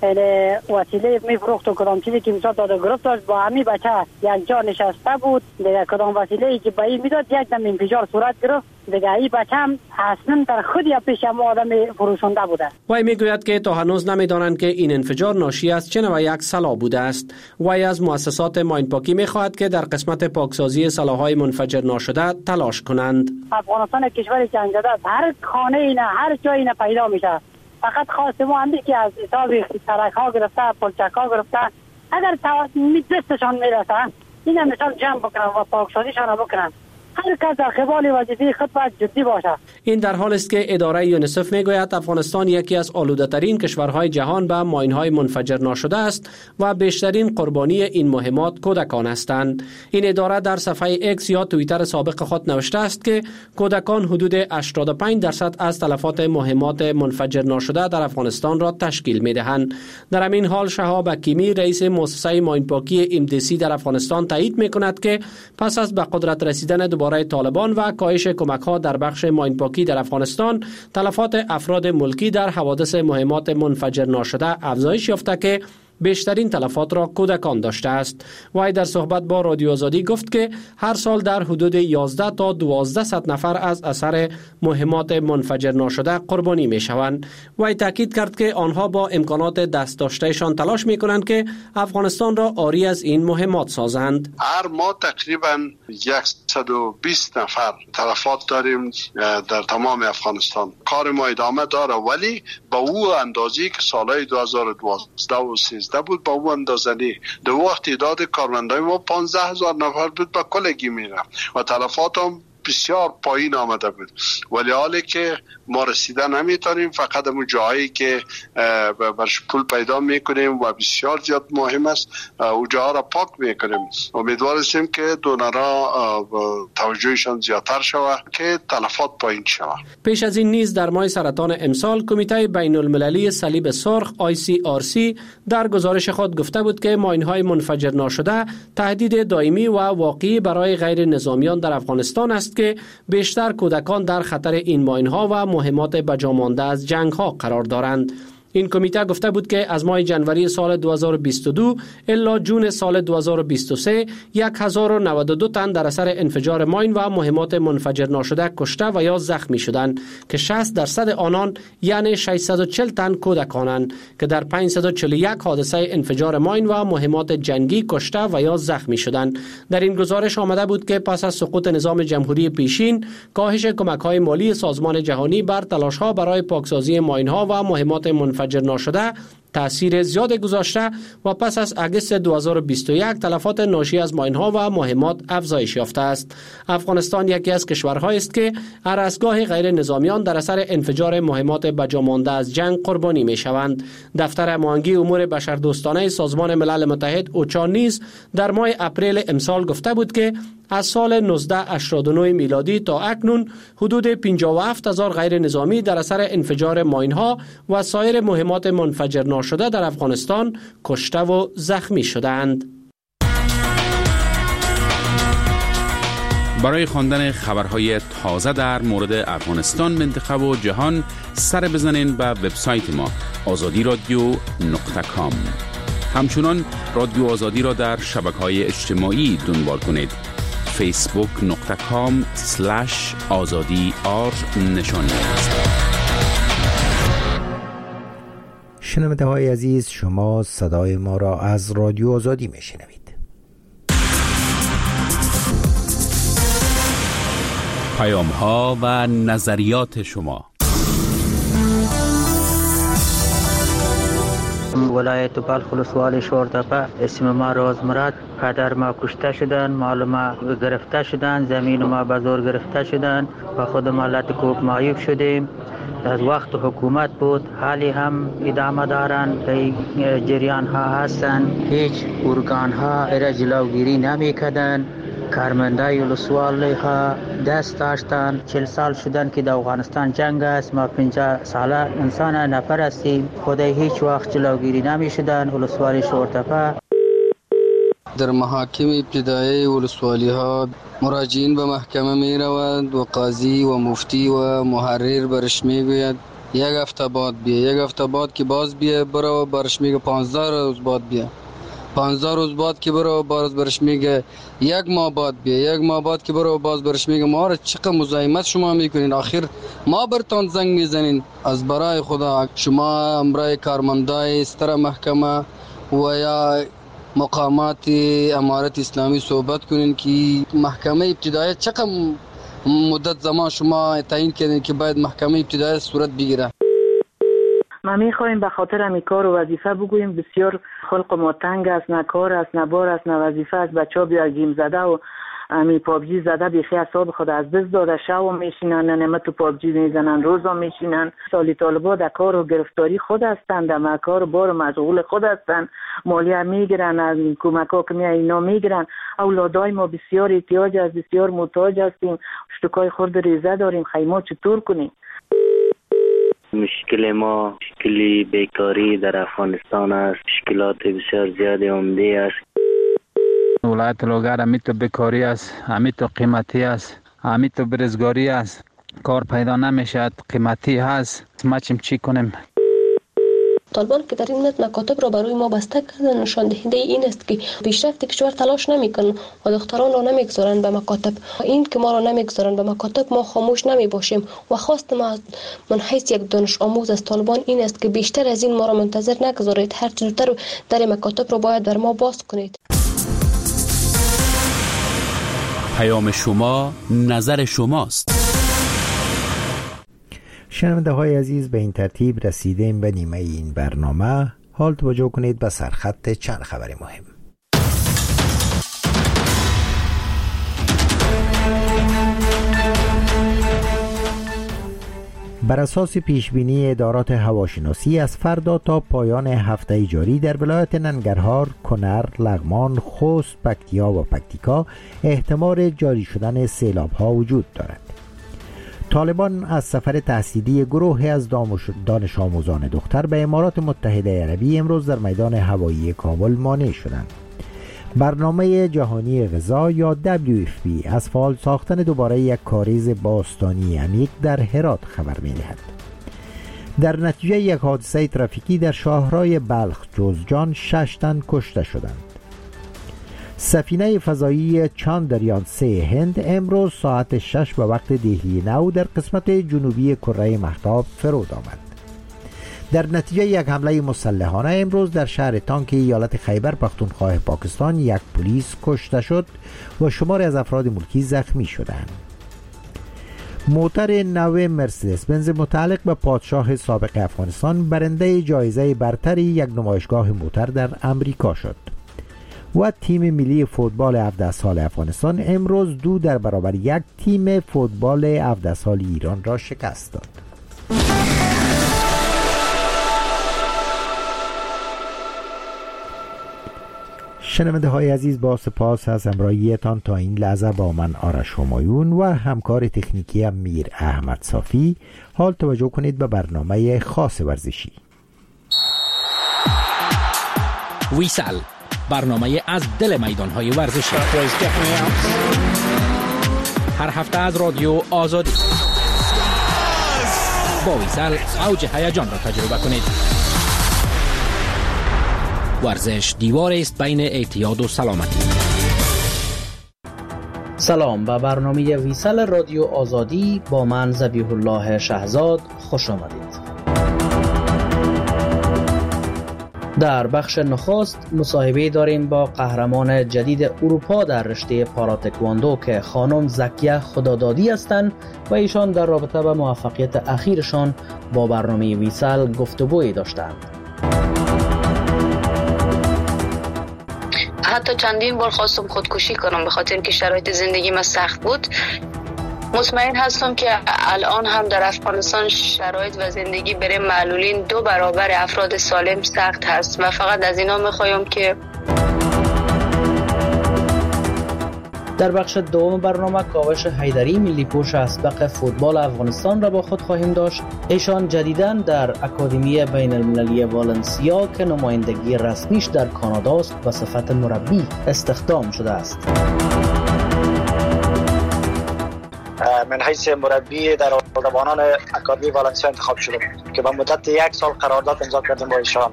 وسیله میفروخت و کدام چیزی که مثلا داده گرفت داشت با همین بچه یک جا نشسته بود، دیگه کدام وسیله‌ای که به این میداد یک دم انفجار صورت گرفت، دیگه این بچه هم اصلا در خود یا پیش هم آدم فروشنده بوده. وی میگوید که تا هنوز نمیدانند که این انفجار ناشی از چه نوع یک سلاح بوده است. وی از مؤسسات ماینپاکی میخواهد که در قسمت پاکسازی سلاح‌های منفجر ناشده تلاش کنند. افغانستان کشوری که انجام داد هر خانه اینا هر جایی اینا پیدا میشه. فقط خواستم همین که از حساب سرک ها گرفته، پلچک ها گرفته، اگر دستشان میرسه اینا مثال جمع بکنن و پاکسازیشان بکنن. هر کس در قبال وظیفه خود باید جدی باشه. این در حالی است که اداره یونیسف میگوید افغانستان یکی از آلوده‌ترین کشورهای جهان به ماین‌های منفجر ناشده است و بیشترین قربانی این مهمات کودکان هستند. این اداره در صفحه اکس یا توییتر سابق خود نوشته است که کودکان حدود 85% از تلفات مهمات منفجر ناشده در افغانستان را تشکیل می‌دهند. در همین حال شهاب حکیمی رئیس مؤسسه ماینپاکی MDC در افغانستان تایید می‌کند که پس از به قدرت رسیدن برای طالبان و کاهش کمک‌ها در بخش ماینپاکی در افغانستان، تلفات افراد ملکی در حوادث مهمات منفجر ناشده افزایش یافته که بیشترین تلفات را کودکان داشته است. وی در صحبت با رادیو آزادی گفت که هر سال در حدود 11 تا 1200 نفر از اثر مهمات منفجر ناشده قربانی می شوند. وی تاکید کرد که آنها با امکانات دست داشتهشان تلاش می کنند که افغانستان را عاری از این مهمات سازند. هر ماه تقریبا 120 نفر تلفات داریم در تمام افغانستان. کار ما ادامه داره، ولی با او اندازی که سالهای 2012 و 13 بود با او اندازه نی. در وقت تعداد کارمندای ما 15000 نفر بود با کلگی میره و تلفات هم بسیار پایین آمده بود، ولی حالی که ما رسیده نمیتونیم، فقط اون جایی که برش پول پیدا میکنیم و بسیار زیاد مهم است او جاها را پاک میکنیم. امیدوار هستیم که دونرها توجهشان زیادتر شود که تلفات پایین شود. پیش از این نیز در ماه سرطان امسال کمیته بین المللی صلیب سرخ ICRC در گزارش خود گفته بود که ماین‌های منفجر ناشده تهدید دائمی و واقعی برای غیر نظامیان در افغانستان است که بیشتر کودکان در خطر این ماین‌ها و مهمات بجامانده از جنگ‌ها قرار دارند. این کمیته گفته بود که از ماه جنوری سال 2022 الا جون سال 2023 1092 تن در اثر انفجار ماین و مهمات منفجر ناشده کشته و یا زخمی شدند که 60% آنان یعنی 640 تن کودکانند که در 541 حادثه انفجار ماین و مهمات جنگی کشته و یا زخمی شدند. در این گزارش آمده بود که پس از سقوط نظام جمهوری پیشین، کاهش کمک‌های مالی سازمان جهانی بر تلاش‌ها برای پاکسازی ماین‌ها و مهمات منفجر ناشده تأثیر زیاد گذاشته و پس از اگست 2021 تلفات ناشی از ماین‌ها و مهمات افزایش یافته است. افغانستان یکی از کشورهایی است که هراسگاه غیر نظامیان در اثر انفجار مهمات بجامانده از جنگ قربانی می‌شوند. دفتر هماهنگی امور بشردوستانه سازمان ملل متحد اوچا نیز در ماه اپریل امسال گفته بود که از سال 1989 میلادی تا اکنون حدود 57000 غیر نظامی در اثر انفجار ماین‌ها و سایر مهمات منفجر ناشده در افغانستان کشته و زخمی شدند. برای خواندن خبرهای تازه در مورد افغانستان، منطقه و جهان سر بزنین به وبسایت ما azadiradio.com. همچنان رادیو آزادی را در شبکه‌های اجتماعی دنبال کنید. facebook.com/azadi_r شنونده های عزیز، شما صدای ما را از رادیو آزادی میشنوید. پیام ها و نظریات شما. ولایت بلخ ولسوالی شورتپه، اسم ما روزمراد، پدر ما کشته شدن، مال ما گرفته شدن، زمین ما به زور گرفته شدن و خود ما لطکوب معیوب شدیم. از وقت حکومت بود، حالی هم ادامه دارن، جریان ها هستن، هیچ ارگان ها را جلوگیری نمی کردن. کارمندای ولسوالی ها دست داشتن. 40 سال شدن که در افغانستان جنگ است، ما 50 ساله انسان نفر هستیم، خودای هیچ وقت جلوگیری نمی شدن. ولسوالی شورتپه در محاکم ابتدایی ولسوالی ها مراجعین به محکمه می روند و قاضی و مفتی و محرر برش می گوید یک هفته بعد بیا، یک هفته بعد که باز بیا برو، برش میگه 15 روز بعد بیا، 15 روز بعد که برو باز برش میگه یک ماه بعد بیا، یک ماه بعد که برو باز برش میگه ما را چقدر مزاحمت شما میکنین، آخر ما برتان زنگ میزنین. از برای خدا شما امرای کارمندای ستر محکمه و یا مقامات امارت اسلامی صحبت کنین که محکمه ابتدایی چقدر مدت زمان شما تعیین کردین که باید محکمه ابتدایی صورت بگیره. ما میخوایم به خاطر همی کار و وظیفه بگوییم بسیار خلق ما تنگ است، نه کار است، نه بار است، نه وظیفه است. بچه ها بیا گیم زده و همی پابجی زده بیخی اصاب خود از دست داده، شو میشینن، نمه تو پابجی میزنن، روزا میشینن. سالی طالبا در کار و گرفتاری خود هستند، در کار بار مشغول خود هستند، مالیه میگیرن، از کمک ها که اینا میگیرن. اولادای ما بسیار احتیاج است، بسیار محتاج هستیم، اشتکای خورد ریزه داریم، خیمه چطور کنیم؟ مشکل ما مشکلی بیکاری در افغانستان است، مشکلات بسیار زیاد عمده است. ولایت لوگر همیتو بیکاری است، همیتو قیمتی است، همیتو برزگاری است، کار پیدا نمیشد، قیمتی هست. ما چی کنیم؟ طالبان که در این مکاتب را برای ما بسته کردن نشان دهنده این است که پیشرفت کشور تلاش نمیکنن و دختران را نمیگذارن به مکاتب. این که ما را نمیگذارن به مکاتب ما خاموش نمیباشیم و خواست ما من حیث یک دانش آموز از طالبان این است که بیشتر از این ما را منتظر نگذارید، هر چه زودتر در مکاتب را باید بر ما باز کنید. پیام شما، نظر شماست. شنونده های عزیز، به این ترتیب رسیدیم به نیمه این برنامه. حال توجه کنید به سرخط چند خبر مهم. بر اساس پیشبینی ادارات هواشناسی از فردا تا پایان هفته جاری در ولایت ننگرهار، کنر، لغمان، خوست، پکتیا و پکتیکا احتمال جاری شدن سیلاب‌ها وجود دارد. طالبان از سفر تحصیلی گروهی از دانش آموزان دختر به امارات متحده عربی امروز در میدان هوایی کابل مانع شدند. برنامه جهانی غذا یا WFP از فعال ساختن دوباره یک کاریز باستانی عمیق در هرات خبر می‌دهد. در نتیجه یک حادثه ترافیکی در شاهراه بلخ جوزجان 6 تن کشته شدند. سفینه فضایی چاندریان 3 هند امروز ساعت 6 به وقت دهلی نو در قسمت جنوبی کره مهتاب فرود آمد. در نتیجه یک حمله مسلحانه امروز در شهر تانک ایالت خیبر پختونخوا پاکستان یک پلیس کشته شد و شماری از افراد ملکی زخمی شدند. موتر نو مرسدس بنز متعلق به پادشاه سابق افغانستان برنده جایزه برتر یک نمایشگاه موتر در امریکا شد. و تیم ملی فوتبال 17 سال افغانستان امروز 2 در برابر 1 تیم فوتبال 17 سال ایران را شکست داد. شنونده های عزیز، با سپاس از همراهیتان تا این لحظه با من آرش همایون و همکار تکنیکی میر احمد صافی. حال توجه کنید به برنامه خاص ورزشی. ویسال، برنامه از دل میدان‌های ورزشی. هر هفته از رادیو آزادی. با ویسال اوج هیجان را تجربه کنید. ورزش دیوار است بین اعتیاد و سلامتی. سلام، به برنامه ویسال رادیو آزادی با من ذبیح الله شهزاد خوش آمدید. در بخش نخست مصاحبه داریم با قهرمان جدید اروپا در رشته پاراتکواندو که خانم زکیه خدادادی هستند و ایشان در رابطه با موفقیت اخیرشان با برنامه ویسال گفتگویی داشتند. حتی چندین بار خواستم خودکشی کنم به خاطر اینکه شرایط زندگی من سخت بود. مطمئن هستم که الان هم در افغانستان شرایط و زندگی برای معلولین 2 برابر افراد سالم سخت هست و فقط از اینا میخوایم که در بخش دوم برنامه کاوش حیدری ملی پوش اسبق فوتبال افغانستان را با خود خواهیم داشت. ایشان جدیداً در اکادمی بین المللی والنسیا که نمایندگی رسمیش در کانادا است و صفت مربی استخدام شده است. من حیث مربی در اردوانان اکادمی والنسیا انتخاب شدم که به مدت 1 سال قرارداد امضا کردیم با ایشان.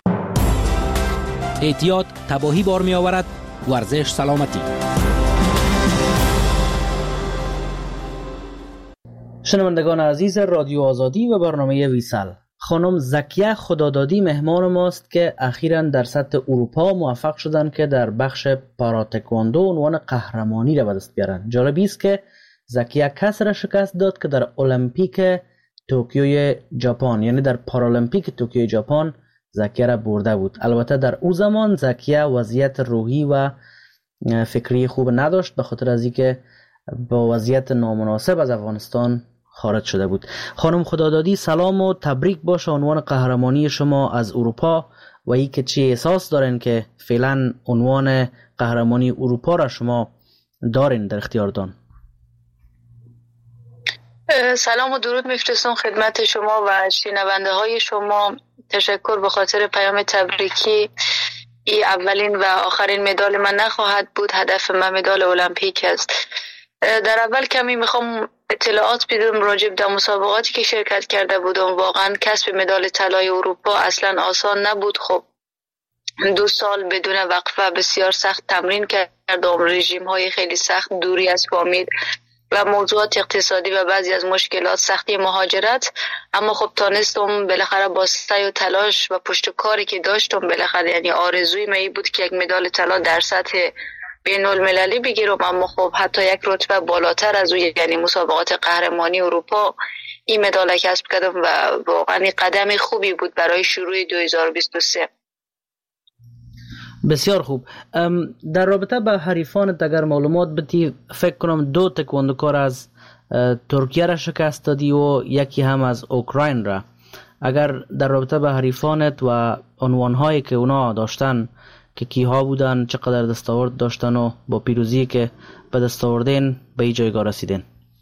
اعتیاد تباهی بار می آورد، ورزش سلامتی. شنوندگان عزیز رادیو آزادی و برنامه ویسال، خانم زکیه خدادادی مهمان ماست که اخیراً در سطح اروپا موفق شدند که در بخش پاراتکواندو عنوان قهرمانی را به دست بیارن. جالبی است که زکیه کس را شکست داد که در المپیک توکیو ژاپن، یعنی در پارالمپیک توکیو ژاپن زکیه را برده بود. البته در او زمان زکیه وضعیت روحی و فکری خوب نداشت به خاطر از اینکه با وضعیت نامناسب از افغانستان خارج شده بود. خانم خدادادی سلام و تبریک باشه عنوان قهرمانی شما از اروپا و ای که چی احساس دارین که فعلا عنوان قهرمانی اروپا را شما دارین در اختیارتان. سلام و درود میفرستم خدمت شما و شنونده های شما. تشکر به خاطر پیام تبریکی. این اولین و آخرین مدال من نخواهد بود. هدف من مدال المپیک است. در اول کمی میخوام اطلاعات بدون راجع به مسابقاتی که شرکت کرده بودم. واقعا کسب مدال طلای اروپا اصلا آسان نبود. خب 2 سال بدون وقفه بسیار سخت تمرین کردم، رژیم های خیلی سخت، دوری از فامیل و موضوعات اقتصادی و بعضی از مشکلات، سختی مهاجرت. اما خب تانستم بالاخره با سعی و تلاش و پشت کاری که داشتم بالاخره، یعنی آرزوی من بود که یک مدال طلا در سطح بین المللی بگیرم. اما خب حتی یک رتبه بالاتر از او، یعنی مسابقات قهرمانی اروپا، این مدال کسب کردم و واقعا قدم خوبی بود برای شروع 2023. بسیار خوب. در رابطه با حریفانت اگر معلومات بدی، فکر کنم 2 تکواندوکار از ترکیه را شکست دادی و یکی هم از اوکراین را. اگر در رابطه با حریفانت و عنوانهایی که اونا داشتن که کیها بودن، چقدر دستاورد داشتن و با پیروزی که به دست آوردین به این جایگاه رسیدین؟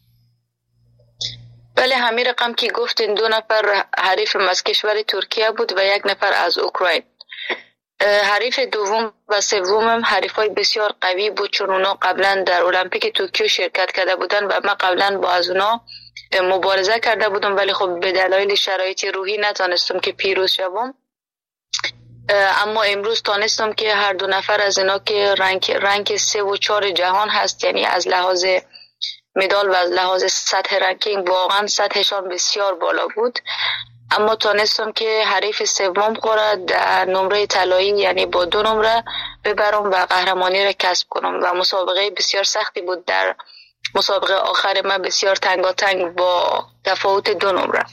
بله، همین رقم که گفتین 2 نفر حریف از کشور ترکیه بود و 1 نفر از اوکراین. حریف دوم و سومم حریفای بسیار قوی بود، چون اونا قبلا در المپیک توکیو شرکت کرده بودن و من قبلا با از اونا مبارزه کرده بودم، ولی خب به دلایل شرایط روحی نتونستم که پیروز شوم. اما امروز تونستم که هر 2 نفر از اینا که رنگ 3 و 4 جهان هست، یعنی از لحاظ مدال و از لحاظ سطح رنکینگ واقعا سطحشان بسیار بالا بود. اما تونستم که حریف سوم خورد در نمره طلایی، یعنی با 2 نمره ببرم و قهرمانی را کسب کنم و مسابقه بسیار سختی بود. در مسابقه آخر من بسیار تنگاتنگ با تفاوت 2 نمره.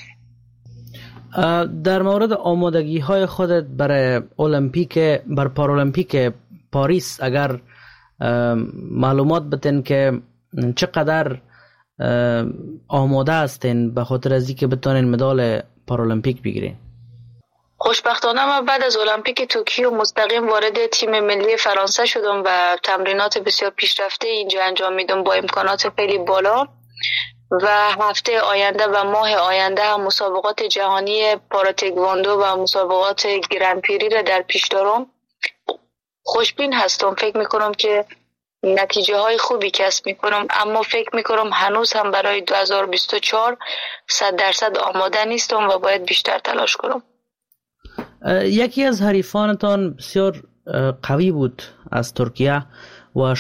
در مورد آمادگی های خودت برای پارالمپیک پاریس اگر معلومات بدین که چقدر آماده هستین به خاطر از اینکه بتونین مدال پارالمپیک بگیرین؟ خوشبختانه من بعد از المپیک توکیو مستقیم وارد تیم ملی فرانسه شدم و تمرینات بسیار پیشرفته اینجا انجام میدم با امکانات خیلی بالا و هفته آینده و ماه آینده هم مسابقات جهانی پاراتکواندو و مسابقات گرندپری را در پیش دارم. خوشبین هستم، فکر میکنم که نتیجه های خوبی کسب میکنم، اما فکر میکنم هنوز هم برای 2024 100% آماده نیستم و باید بیشتر تلاش کنم. یکی از حریفانتان بسیار قوی بود از ترکیه و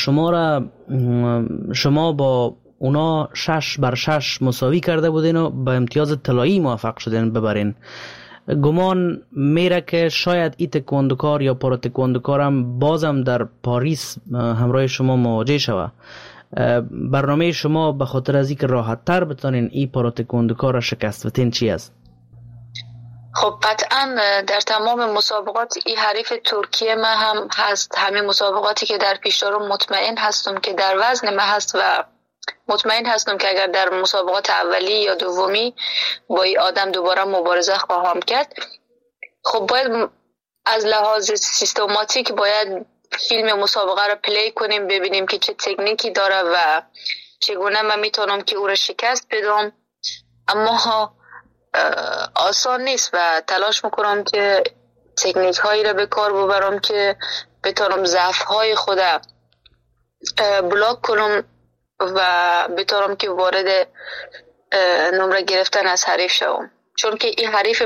شما با اونا 6-6 مساوی کرده بودین و به امتیاز طلایی موفق شدین ببرین. گمان میره که شاید این تکواندوکار یا پاراتکواندوکار هم بازم در پاریس همراه شما مواجه شود. برنامه شما به خاطر از اینکه راحت تر بتونین این پاراتکواندوکار را شکست بدین چی است؟ خب قطعا در تمام مسابقات این حریف ترکیه من هم هست. همه مسابقاتی که در پیش دارم مطمئن هستم که در وزن من هست و مطمئن هستم که اگر در مسابقات اولی یا دومی با این آدم دوباره مبارزه خواهم کرد. خب باید از لحاظ سیستماتیک باید فیلم مسابقه رو پلی کنیم، ببینیم که چه تکنیکی داره و چگونه من میتونم که او رو شکست بدم. اما آسان نیست و تلاش میکنم که تکنیک هایی رو به کار ببرم که بتونم ضعف های خودم بلاک کنم و بتونم که وارد نمره گرفتن از حریف شوم، چون که این حریف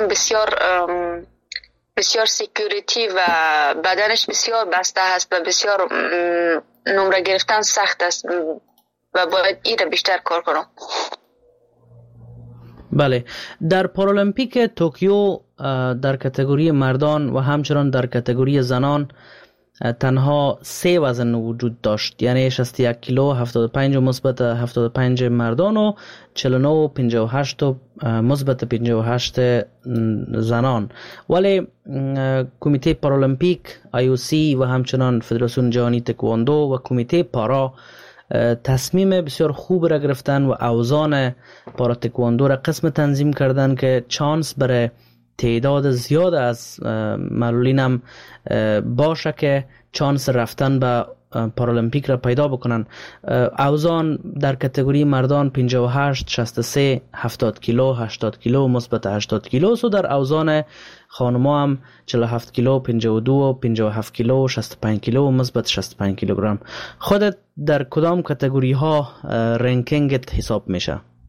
بسیار سکیوریتی و بدنش بسیار بسته هست و بسیار نمره گرفتن سخت است و باید این رو بیشتر کار کنم. بله، در پارالمپیک توکیو در کاتگوری مردان و همچنان در کاتگوری زنان تنها 3 وزن وجود داشت، یعنی 61 کیلو، 75 مثبت 75 مردان و 49 و 58 مثبت 58 زنان. ولی کمیته پارالمپیک IOC و همچنان فدراسیون جهانی تکواندو و کمیته پارا تصمیم بسیار خوب را گرفتن و اوزان پارا تکواندو را قسم تنظیم کردن که چانس برای تعداد زیاد از معلولین هم باشه که چانس رفتن به پارالمپیک را پیدا بکنن. اوزان در کاتگوری مردان 58 63 70 کیلو 80 کیلو مثبت 80 کیلو و در اوزان خانم‌ها هم 47 کیلو 52 57 کیلو 65 کیلو مثبت 65 کیلوگرم. خودت در کدام کاتگوری ها رنکینگت حساب میشه؟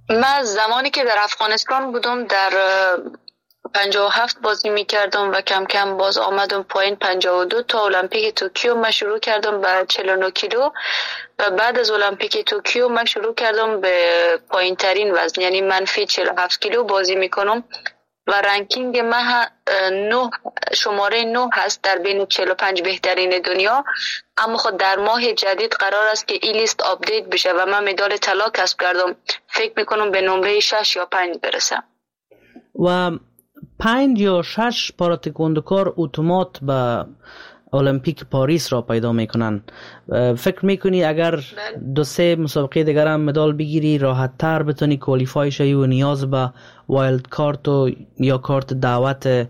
من زمانی که در افغانستان بودم در 57 بازی میکردم و کم کم باز آمدم پایین 52 تا المپیک توکیو من شروع کردم به 49 کیلو و بعد از المپیک توکیو من شروع کردم به پایین ترین وزن یعنی منفی 47 کیلو بازی میکنم و رنکینگ من شماره 9 هست در بین 45 بهترین دنیا. اما خود در ماه جدید قرار است که این لیست آپدیت بشه و من مدال طلا کسب کردم. فکر میکنم به نمره 6 یا 5 برسم. و 5 یا 6 پاراتکواندوکار اتومات به المپیک پاریس را پیدا میکنن. فکر میکنی اگر 2-3 مسابقه دیگر هم مدال بگیری راحت تر بتونی کوالیفای شوی و نیاز به وایلد کارت یا کارت دعوت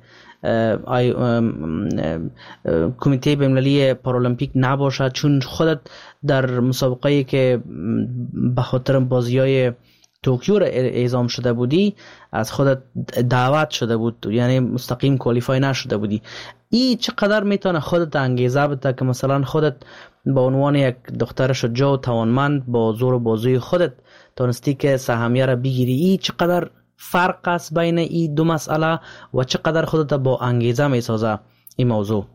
کمیته بین‌المللی پارالمپیک نباشد، چون خودت در مسابقه‌ای که به خاطر بازی‌های توکیو را اعزام شده بودی از خودت دعوت شده بود، یعنی مستقیم کوالیفای نشده بودی. این چقدر میتونه خودت انگیزه بده که مثلا خودت با عنوان یک دختر شجاع و توانمند با زور و بازوی خودت تونستی که سهمیه را بگیری؟ این چقدر فرق است بین این دو مسئله و چقدر خودت با انگیزه میسازه این موضوع؟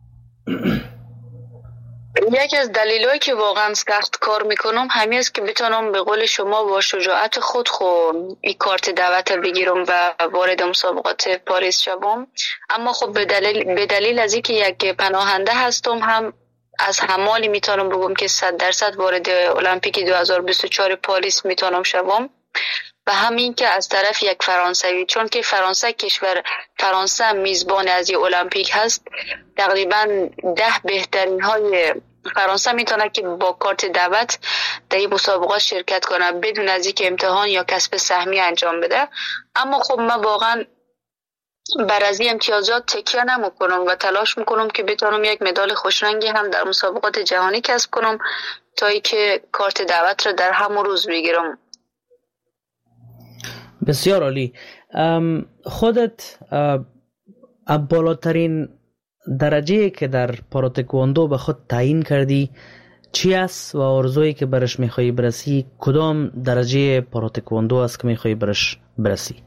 یکی از دلایلی که واقعا سخت کار میکنم همین است که بتونم به قول شما با شجاعت خود این کارت دعوت بگیرم و وارد مسابقات پاریس شوم. اما خب به دلیل از اینکه یک پناهنده هستم هم از همالی میتونم بگم که 100% وارد المپیک 2024 پاریس میتونم شوم و همین که از طرف یک فرانسوی، چون که فرانسه میزبان از این المپیک هست، تقریبا 10 بهترین های فرانسه میتونه که با کارت دعوت در این مسابقات شرکت کنه بدون از اینکه امتحان یا کسب سهمیه انجام بده. اما خب من واقعا بر از این امتیازات تکیه نمیکنم و تلاش میکنم که بتونم یک مدال خوشرنگی هم در مسابقات جهانی کسب کنم تا اینکه کارت دعوت را در همون روز بگیرم. بسیار عالی. خودت بالاترین درجه که در پاراتکواندو به خود تعیین کردی چی است و آرزویی که برش میخوایی برسی کدام درجه پاراتکواندو است که میخوایی برش برسی؟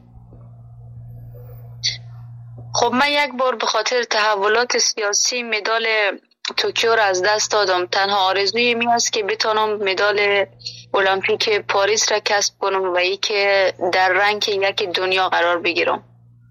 خب من یک بار به خاطر تحولات سیاسی مدال توکیو را از دست دادم. تنها آرزوی می است که بتونم مدال المپیک پاریس را کسب کنم و ای که در رنک یک دنیا قرار بگیرم.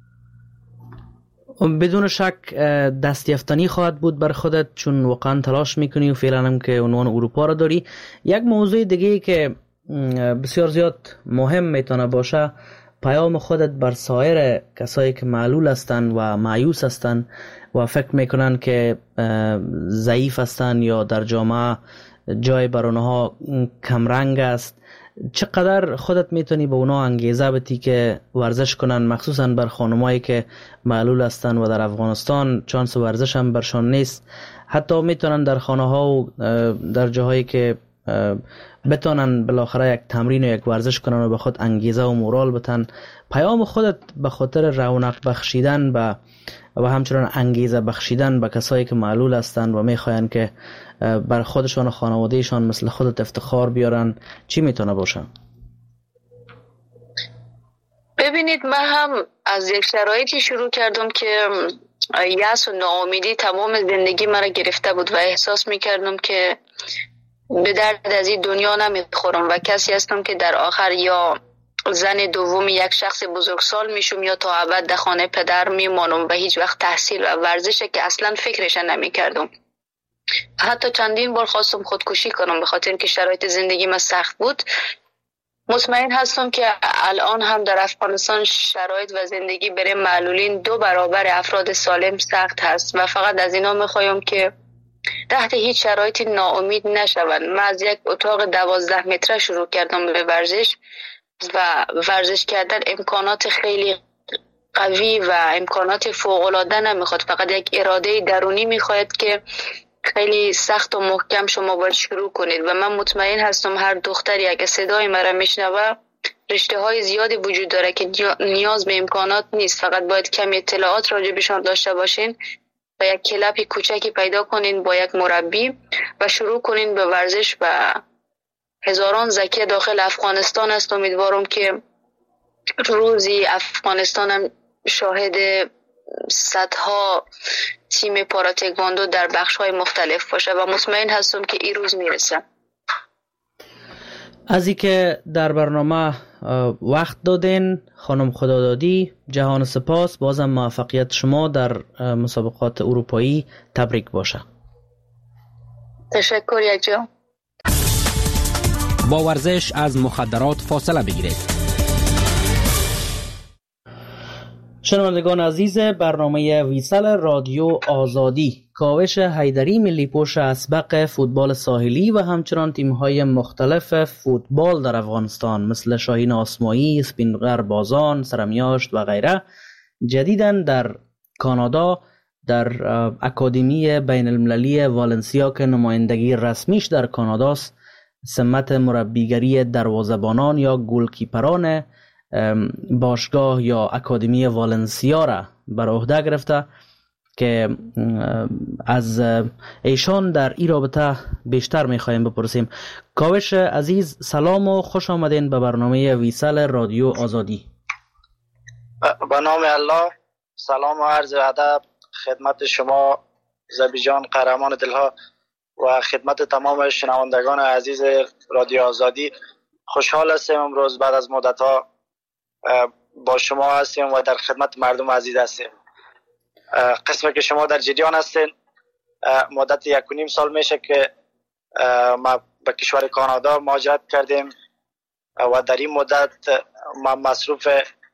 بدون شک دستیافتنی خواهد بود بر خودت، چون واقعا تلاش میکنی و فعلا هم که عنوان اروپا را داری. یک موضوع دیگه که بسیار زیاد مهم میتونه باشه، پیام خودت بر سایر کسایی که معلول هستن و مایوس هستن و فکر میکنن که ضعیف هستن یا در جامعه جای بر اونها کمرنگ است. چقدر خودت میتونی به اونا انگیزه بدی که ورزش کنن، مخصوصا بر خانمایی که معلول هستن و در افغانستان چانس ورزش هم برشان نیست، حتی میتونن در خانه ها و در جاهایی که بتونن بالاخره یک تمرین و یک ورزش کنن و به خود انگیزه و مورال بتن. پیام خودت به خاطر رونق بخشیدن و همچنان انگیزه بخشیدن به کسایی که معلول هستن و میخواین که بر خودشان و خانوادهشان مثل خودت افتخار بیارن چی میتونه باشه؟ ببینید، من هم از یک شرایطی شروع کردم که یأس و ناامیدی تمام زندگی مرا گرفته بود و احساس میکردم که به درد از این دنیا نمیخورم و کسی هستم که در آخر یا زن دوم یک شخص بزرگسال میشم یا تا ابد در خانه پدر میمانم و هیچ وقت تحصیل و ورزش که اصلا فکرش نمیکردم. حتی چندین بار خواستم خودکشی کنم به خاطر که شرایط زندگی من سخت بود. مطمئن هستم که الان هم در افغانستان شرایط و زندگی برای معلولین 2 برابر افراد سالم سخت هست و فقط از اینا میخوایم که تحت هیچ شرایطی ناامید نشوند. من از یک اتاق 12 متره شروع کردم به ورزش و ورزش کردن امکانات خیلی قوی و امکانات فوق‌العاده نمیخواد، فقط یک اراده درونی میخواد که خیلی سخت و محکم شما باید شروع کنید و من مطمئن هستم هر دختری اگه صدای مرا میشنوه رشته های زیادی وجود داره که نیاز به امکانات نیست، فقط باید کمی اطلاعات راجع بهشون داشته باشین و یک کلپی کوچکی پیدا کنین با یک مربی و شروع کنین به ورزش و هزاران زکی داخل افغانستان است. امیدوارم که روزی افغانستان هم شاهد صدها تیم پارا تکواندو در بخش‌های مختلف باشه و مطمئن هستم که این روز میرسه. از اینکه در برنامه وقت دادین خانم خدادادی، جهان سپاس. بازم موفقیت شما در مسابقات اروپایی تبریک باشه. تشکر یکجا. با ورزش از مخدرات فاصله بگیرید. شنوندگان عزیز برنامه ویسال رادیو آزادی، کاوش حیدری ملی پوش اسبق فوتبال ساحلی و همچنان تیم‌های مختلف فوتبال در افغانستان مثل شاهین آسمایی، اسپینغر بازان، سرمیاشت و غیره جدیداً در کانادا در اکادمی بین المللی والنسیا که نمایندگی رسمیش در کاناداست سمت مربیگری دروازه‌بانان یا گلکیپران باشگاه یا اکادمی والنسیا را بر عهده گرفته که از ایشان در این رابطه بیشتر میخوایم بپرسیم. کاوش عزیز سلام و خوش آمدین به برنامه ویسال رادیو آزادی. به نام الله، سلام و عرض ادب خدمت شما زبی جان قهرمان دلها و خدمت تمام شنوندگان عزیز رادیو آزادی. خوشحال هستیم امروز بعد از مدت ها با شما هستیم و در خدمت مردم عزیز هستیم. قسمی که شما در جریان هستین، مدت 1.5 سال میشه که ما به کشور کانادا مهاجرت کردیم و در این مدت ما مصروف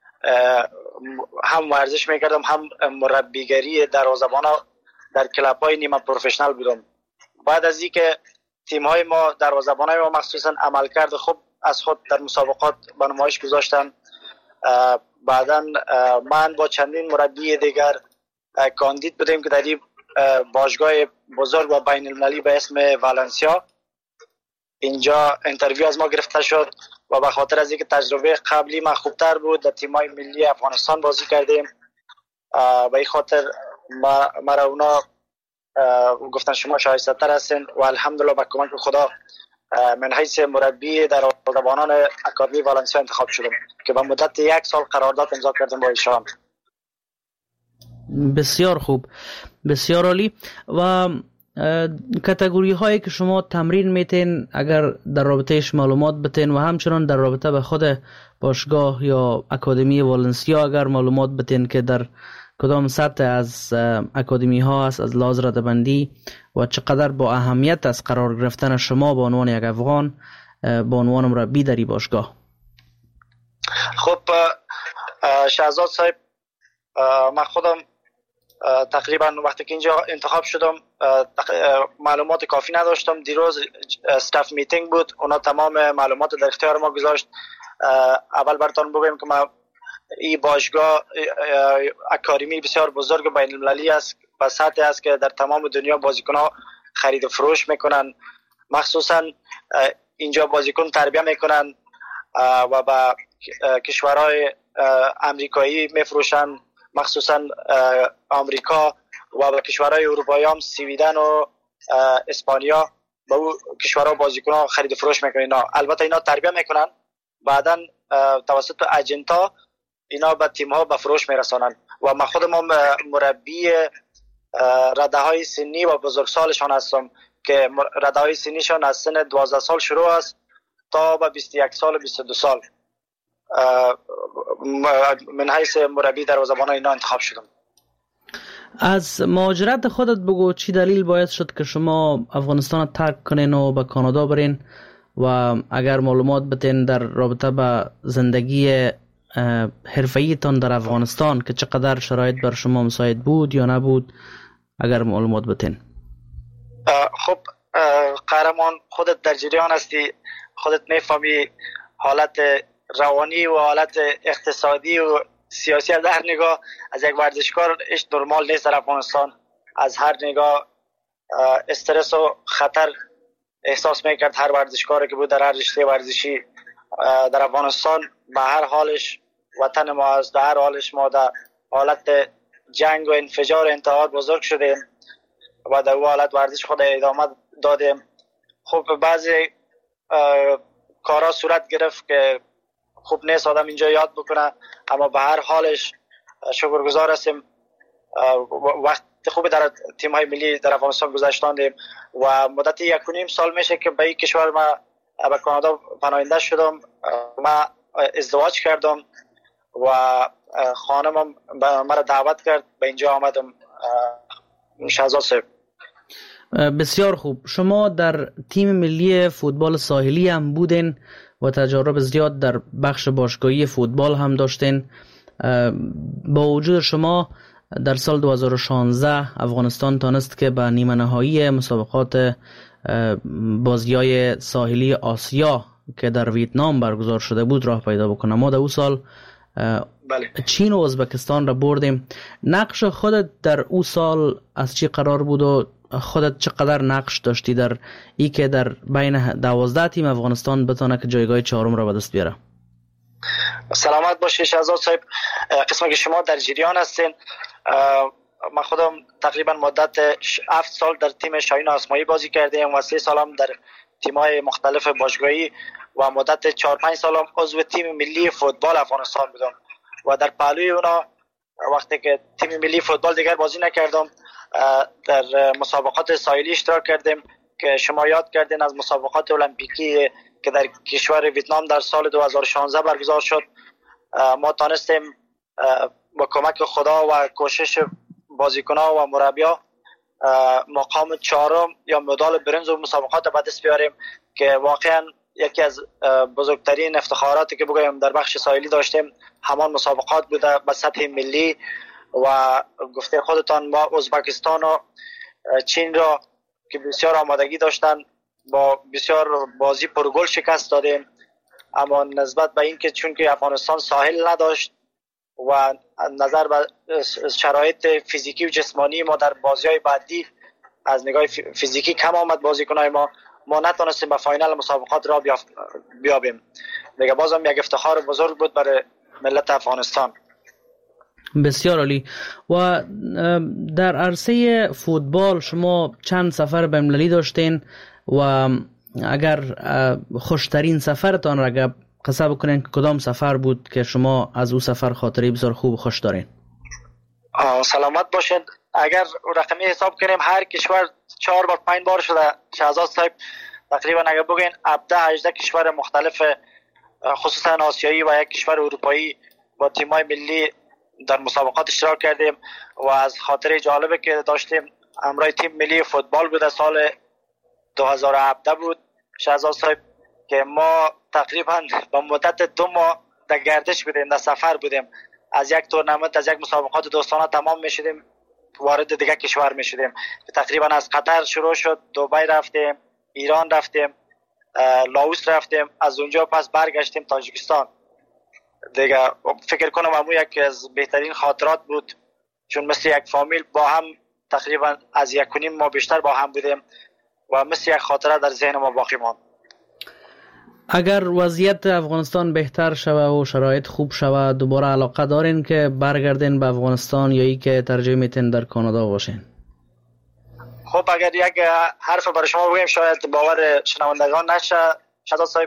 هم ورزش میکردم هم مربیگری دروازه‌بانا در کلاب‌های نیمه پروفشنال بودم. بعد از اینکه تیم‌های ما دروازه‌بانای ما مخصوصا عملکرد خوب از خود در مسابقات به نمایش گذاشتن، بعداً من با چندین مربی دیگر کاندید بودیم که در این باشگاه بزرگ و بین المللی به اسم والنسیا اینجا انترویو از ما گرفته شد و به خاطر از اینکه تجربه قبلی من خوبتر بود در تیم‌های ملی افغانستان بازی کردیم، به این خاطر مرا اونا گفتن شما شایسته تر هستین و الحمدلله با کمک خدا من حیث مربی در دروازه‌بانان اکادمی والنسیا انتخاب شدم که به مدت 1 سال قرارداد امضا کردم با ایشان. بسیار خوب، بسیار عالی. و کاتگوری هایی که شما تمرین میتین اگر در رابطهش معلومات بتین و همچنان در رابطه به خود باشگاه یا اکادمی والنسیا اگر معلومات بتین که در کدام سطح از اکادمی ها است از لحاظ رده‌بندی و چقدر با اهمیت از قرار گرفتن شما به عنوان یک افغان به عنوان مربی در این باشگاه. خب شهزاد صاحب، من خودم تقریبا وقتی که اینجا انتخاب شدم معلومات کافی نداشتم. دیروز استاف میتینگ بود، اونا تمام معلومات در اختیار ما گذاشت. اول براتون بگم که ما این باشگاه اکادمی بسیار بزرگ بین المللی است و سطحی است که در تمام دنیا بازیکن‌ها خرید و فروش میکنن، مخصوصا اینجا بازیکن تربیت میکنن و با کشورهای امریکایی میفروشن، مخصوصا آمریکا و با کشورهای اروپایی هم سویدن و اسپانیا با او کشورها بازیکن‌ها خرید و فروش میکنن. البته اینا تربیت میکنن، بعداً توسط اجنتا اینا به تیم‌ها به فروش میرسانن و من خودم مربی رده‌های سنی و بزرگسالشان هستم که رده‌های سنیشان از سن 12 سال شروع است تا به 21 سال 22 سال. من حیث مربی دروازه‌بان اینا انتخاب شدم. از مهاجرت خودت بگو چی دلیل باعث شد که شما افغانستان ترک کنین و به کانادا برین و اگر معلومات بتین در رابطه با زندگی حرفه‌ای تان در افغانستان که چقدر شرایط بر شما مساعد بود یا نبود اگر معلومات بتین. خب قهرمان، خودت در جریان هستی، خودت میفهمی حالت روانی و حالت اقتصادی و سیاسی از هر نگاه از یک ورزشکار اش نرمال نیست در افغانستان. از هر نگاه استرس و خطر احساس میکرد هر ورزشکاری که بود در هر رشته ورزشی در افغانستان. به هر حالش وطن ما است، در هر حالش ما در حالت جنگ و انفجار انتحار بزرگ شدیم و در اون حالت ورزش خود ادامه دادیم. خب بعضی کارا صورت گرفت که خوب نیست آدم اینجا یاد بکنه، اما به هر حالش شکرگزار هستیم. وقت خوبی در تیم های ملی در افغانستان گذاشتاندیم و مدت 1.5 سال میشه که به این کشور ما به کانادا پناهنده شدم. ما ازدواج کردم و خانمم مرا دعوت کرد، به اینجا آمدم. شهزاد صاحب بسیار خوب. شما در تیم ملی فوتبال ساحلی هم بودین و تجارب زیاد در بخش باشگاهی فوتبال هم داشتین. با وجود شما در سال 2016 افغانستان تانست که به نیمه نهایی مسابقات بازی‌های ساحلی آسیا که در ویتنام برگزار شده بود راه پیدا بکنه. ما در او سال چین و ازبکستان را بردیم. نقش خودت در او سال از چی قرار بود و خودت چقدر نقش داشتی در ای که در بین 12 تیم افغانستان بتونه که جایگاه 4 را به دست بیاره؟ سلامت باشی شهزاد صاحب. قسمت که شما در جریان هستین، من خودم تقریبا مدت 7 سال در تیم شاهین آسمایی بازی کردیم و 3 سالم در تیم‌های مختلف باشگاهی و مدت 4-5 سالم عضو تیم ملی فوتبال افغانستان بودم و در پهلوی اونا وقتی که تیم ملی فوتبال دیگر بازی نکردم در مسابقات ساحلی اشتراک کردیم که شما یاد کردین از مسابقات المپیکی که در کشور ویتنام در سال 2016 برگزار شد. ما تانستیم با کمک خدا و کوشش بازیکن‌ها و مربی‌ها مقام 4 یا مدال برنز و مسابقات به دست بیاریم که واقعا یکی از بزرگترین افتخاراتی که بگویم در بخش ساحلی داشتیم همان مسابقات بوده به سطح ملی. و گفته خودتان ما ازبکستان و چین را که بسیار آمادگی داشتن با بسیار بازی پرگل شکست دادیم، اما نسبت به این که چون که افغانستان ساحل نداشت و نظر به شرایط فیزیکی و جسمانی ما در بازی‌های بعدی از نگاه فیزیکی کم آمد بازیکن‌های ما نتونستیم به فاینال مسابقات را بیابیم. دیگه بازم یک افتخار بزرگ بود برای ملت افغانستان. بسیار عالی. و در عرصه فوتبال شما چند سفر بین‌المللی داشتین و اگر خوشترین سفرتان را اگر قصه بکنین کدام سفر بود که شما از او سفر خاطره بسیار خوب خوش دارین؟ سلامت باشین. اگر رقمی حساب کنیم هر کشور 4 بار 5 بار شده شهزاد صاحب، تقریبا اگر بگین 17-18 کشور مختلف خصوصا آسیایی و یک کشور اروپایی با تیم‌های ملی در مسابقات اشتراک کردیم و از خاطره جالبه که داشتیم همراه تیم ملی فوتبال بود. سال 2017 بود شهزاد صاحب که ما تقریبا با مدت 2 ماه در گردش بودیم، در سفر بودیم، از یک تورنمنت از یک مسابقات دوستانه تمام میشدیم وارد دیگه کشور میشدیم. تقریبا از قطر شروع شد، دبی رفتیم، ایران رفتیم، لاوس رفتیم، از اونجا پس برگشتیم تاجیکستان. دیگه فکر کنم همون یک از بهترین خاطرات بود چون مثل یک فامیل با هم تقریبا از 1.5 ماه بیشتر با هم بودیم و مثل یک خاطره در ذهن ما باقی ماند. اگر وضعیت افغانستان بهتر شود و شرایط خوب شود دوباره علاقه دارین که برگردین به افغانستان یا ای که ترجیح میتین در کانادا باشین؟ خب اگر یک حرف برای شما بگیم شاید باور شنوندگان نشه شهزاد صاحب،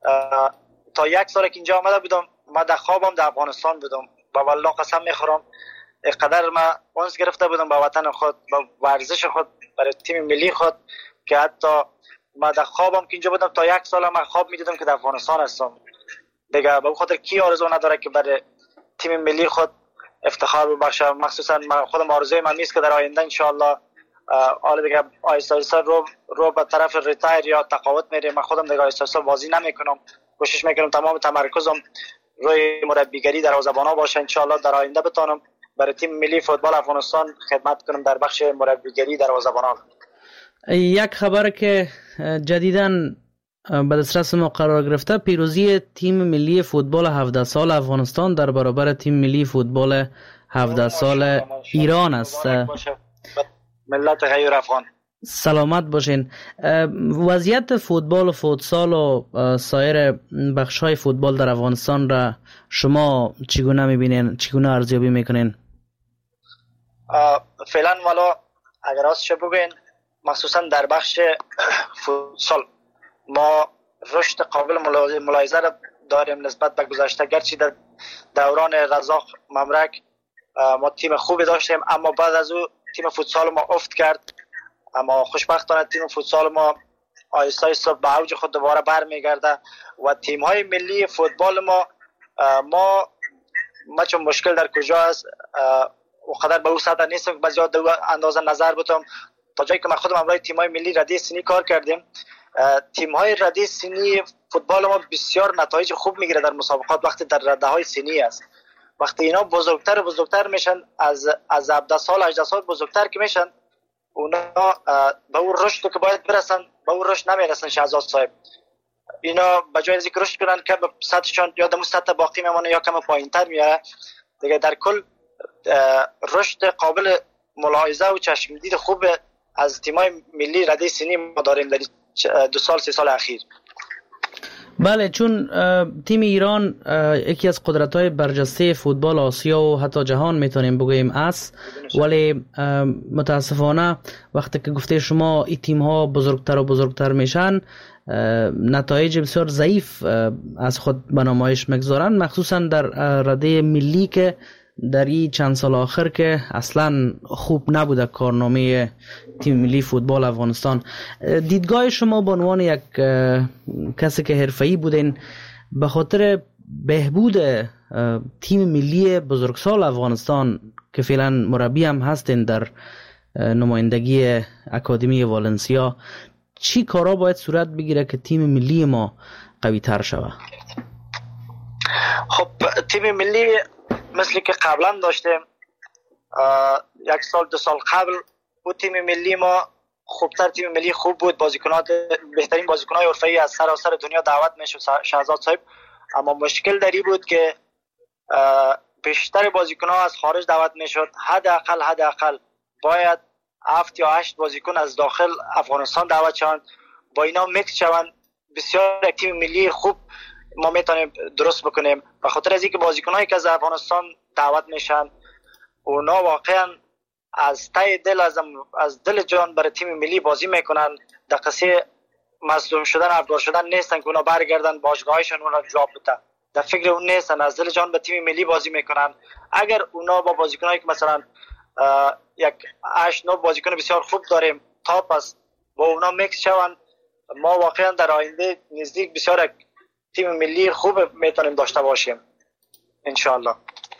تا 1 سال که اینجا آمده بودم ما در خوابم در افغانستان بودم. با والله قسم میخورم اینقدر ما اونس گرفته بودم با وطن خود، با ورزش خود، برای تیم ملی خود که حتی ما در خوابم که اینجا بودم تا 1 سال من خواب میدیدم که در افغانستان هستم. دیگه به خاطر کی آرزو نداره که برای تیم ملی خود افتخار ببخشه. مخصوصا من خودم آرزوی من نیست که در آینده ان شاء الله حالا دیگه آیسته آیسته رو به طرف ریتایر یا تقاعد میریم. من خودم دیگه آیسته آیسته بازی نمیکنم، کوشش میکنم تمام تمرکزم روی مربیگری دروازه‌بانا باشه. ان شاء الله در آینده بتونم برای تیم ملی فوتبال افغانستان خدمت کنم در بخش مربیگری دروازه‌بانا. یک خبر که جدیداً به دسترس ما قرار گرفته، پیروزی تیم ملی فوتبال 17 سال افغانستان در برابر تیم ملی فوتبال 17 سال ایران است. ملت غیر افغان سلامت باشین. وضعیت فوتبال و فوتسال و سایر بخش‌های فوتبال در افغانستان را شما چگونه می‌بینین، چگونه ارزیابی می‌کنین؟ فعلا والا اگر راستش بگین مخصوصا در بخش فوتسال ما رشد قابل ملاحظه را داریم نسبت به گذشته. گرچه در دوران رزاق ممرک ما تیم خوبی داشتیم، اما بعد از او تیم فوتسال ما افت کرد، اما خوشبختانه تیم فوتسال ما آهسته آهسته به اوج خود دوباره برمیگرده و تیم های ملی فوتبال ما چون مشکل در کجا است و قدر به او سطح نیستم که بعضی اندازه نظر بتم. تا جایی که من خودم همراه تیم های ملی رده سنی کار کردیم، تیم های رده سنی فوتبال ما بسیار نتایج خوب میگیره در مسابقات وقتی در رده های سنی است. وقتی اینا بزرگتر میشن، از 17 سال 18 سال بزرگتر که میشن، اونا به اون رشد که باید برسن به اون رشد نمیرسن. شهزاد صاحب اینا به جای از اینکه رشد کنن که به سطحشون یا دمو سطح باقی میمونه یا کم پایینتر میاره دیگه. در کل رشد قابل ملاحظه و چشمدید خوب از تیمای ملی رده سنی ما داریم در 2 سال 3 سال اخیر. بله، چون تیم ایران یکی از قدرت‌های برجسته فوتبال آسیا و حتی جهان میتونیم بگوییم است، ولی متاسفانه وقتی که گفته شما این تیم‌ها بزرگتر و بزرگتر میشن، نتایج بسیار ضعیف از خود به نمایش میگذارن، مخصوصا در رده ملی که در این چند سال آخر که اصلا خوب نبوده کارنامه تیم ملی فوتبال افغانستان. دیدگاه شما به عنوان یک کسی که حرفه‌ای بودین به خاطر بهبود تیم ملی بزرگسال افغانستان که فعلا مربی هم هستین در نمایندگی اکادمی والنسیا، چی کارا باید صورت بگیره که تیم ملی ما قوی تر شود؟ خب تیم ملی مثل که قبلا داشتیم، 1 سال 2 سال قبل بود تیم ملی ما خوبتر، تیم ملی خوب بود، بهترین بازیکن‌های حرفه‌ای از سراسر دنیا دعوت میشد شهزاد صاحب. اما مشکل در این بود که بیشتر بازیکن‌ها از خارج دعوت میشد. حداقل باید 7 یا 8 بازیکن از داخل افغانستان دعوت شوند، با اینا میکس شوند. بسیار تیم ملی خوب ما میتونیم درست بکنیم. به خاطر از اینکه بازیکنایی که از افغانستان دعوت میشن اونا واقعا از ته دل از دل جان برای تیم ملی بازی میکنن. در قصه مظلوم شدن افغان شدن نیستن که اونا برگردن باشگاهشون اونا جواب بده، در فکر اون نیستن، از دل جان به تیم ملی بازی میکنن. اگر اونا با بازیکنایی که مثلا 8-9 بازیکن بسیار خوب داریم تاپ است با اونا میکس شوند، ما واقعا در آینده نزدیک بسیار تیم ملی خوب میتونیم داشته باشیم انشاءالله.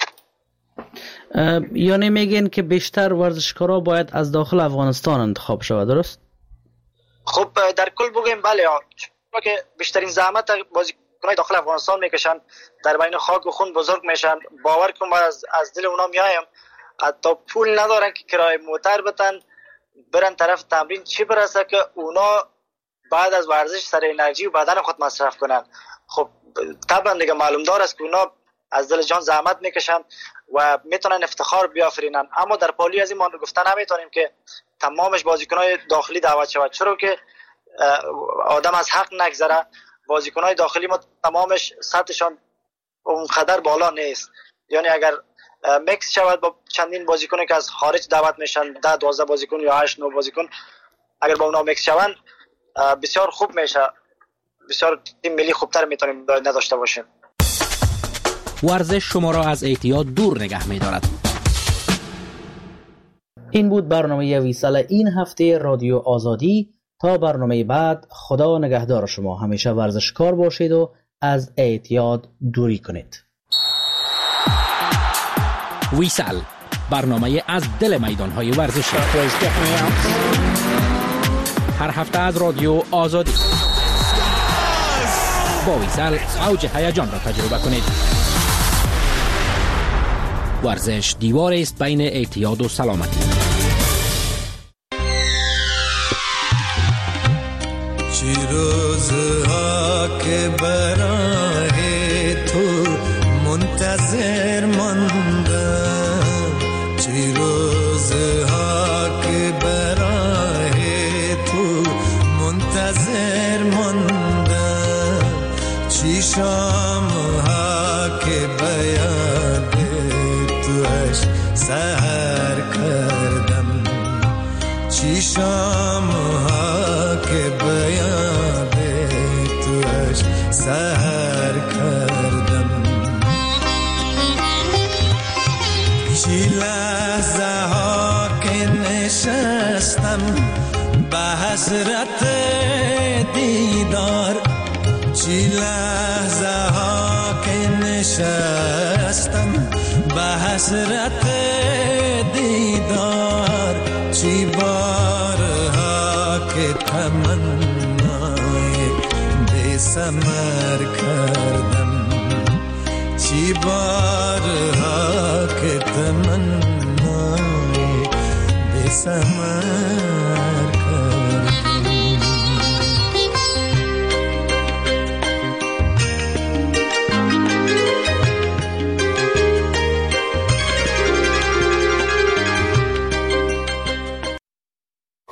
یعنی میگین که بیشتر ورزشکارا باید از داخل افغانستان انتخاب شود، درست؟ خب در کل بگیم بله، چون که بیشترین زحمت بازیکنای داخل افغانستان میکشن، در بین خاک و خون بزرگ میشن. باور کن ما از دل اونا میایم، حتی پول ندارن که کرایه موتر بتن برن طرف تمرین، چی برسه که اونا بعد از ورزش سر انرژی و بدن خود مصرف کنن. خب طبعا دیگه معلوم دار است که اونا از دل جان زحمت میکشن و میتونن افتخار بیافرینن. اما در پالی از این ما گفتن نمیتونیم که تمامش بازیکنای داخلی دعوت شود، چرا که آدم از حق نگذره. بازیکنای داخلی ما تمامش سطحشان اونقدر بالا نیست، یعنی اگر میکس شود با چندین بازیکنی که از خارج دعوت میشن، 10-12 بازیکن یا 8-9 بازیکن، اگر با اونا میکس شوند بسیار خوب میشه، بسیار تیم ملی خوبتر میتونیم نداشته باشیم. ورزش شما را از اعتیاد دور نگه می‌دارد. این بود برنامه ویسال این هفته رادیو آزادی. تا برنامه بعد، خدا نگهدار شما. همیشه ورزشکار باشید و از اعتیاد دوری کنید. ویسال، برنامه از دل میدان‌های ورزشی. هر هفته از رادیو آزادی. با ویسال اوج هیجان را تجربه کنید. ورزش دیواری است بین اعتیاد و سلامتی. چی روزها که برای تو منتظر ماندم، چی روزها که برای تو منتظر ماندم، چی شامها که بیاد توش سحر کردم، چی شامها که بیاد توش سحر کردم. چی لحظه ها که نشستم به حسرت دیدار، چی لحظه ها که نشستم به حسرت دیدار، چی بارها که تمنای بی ثمر کردم، چی بارها که تمنای بی ثمر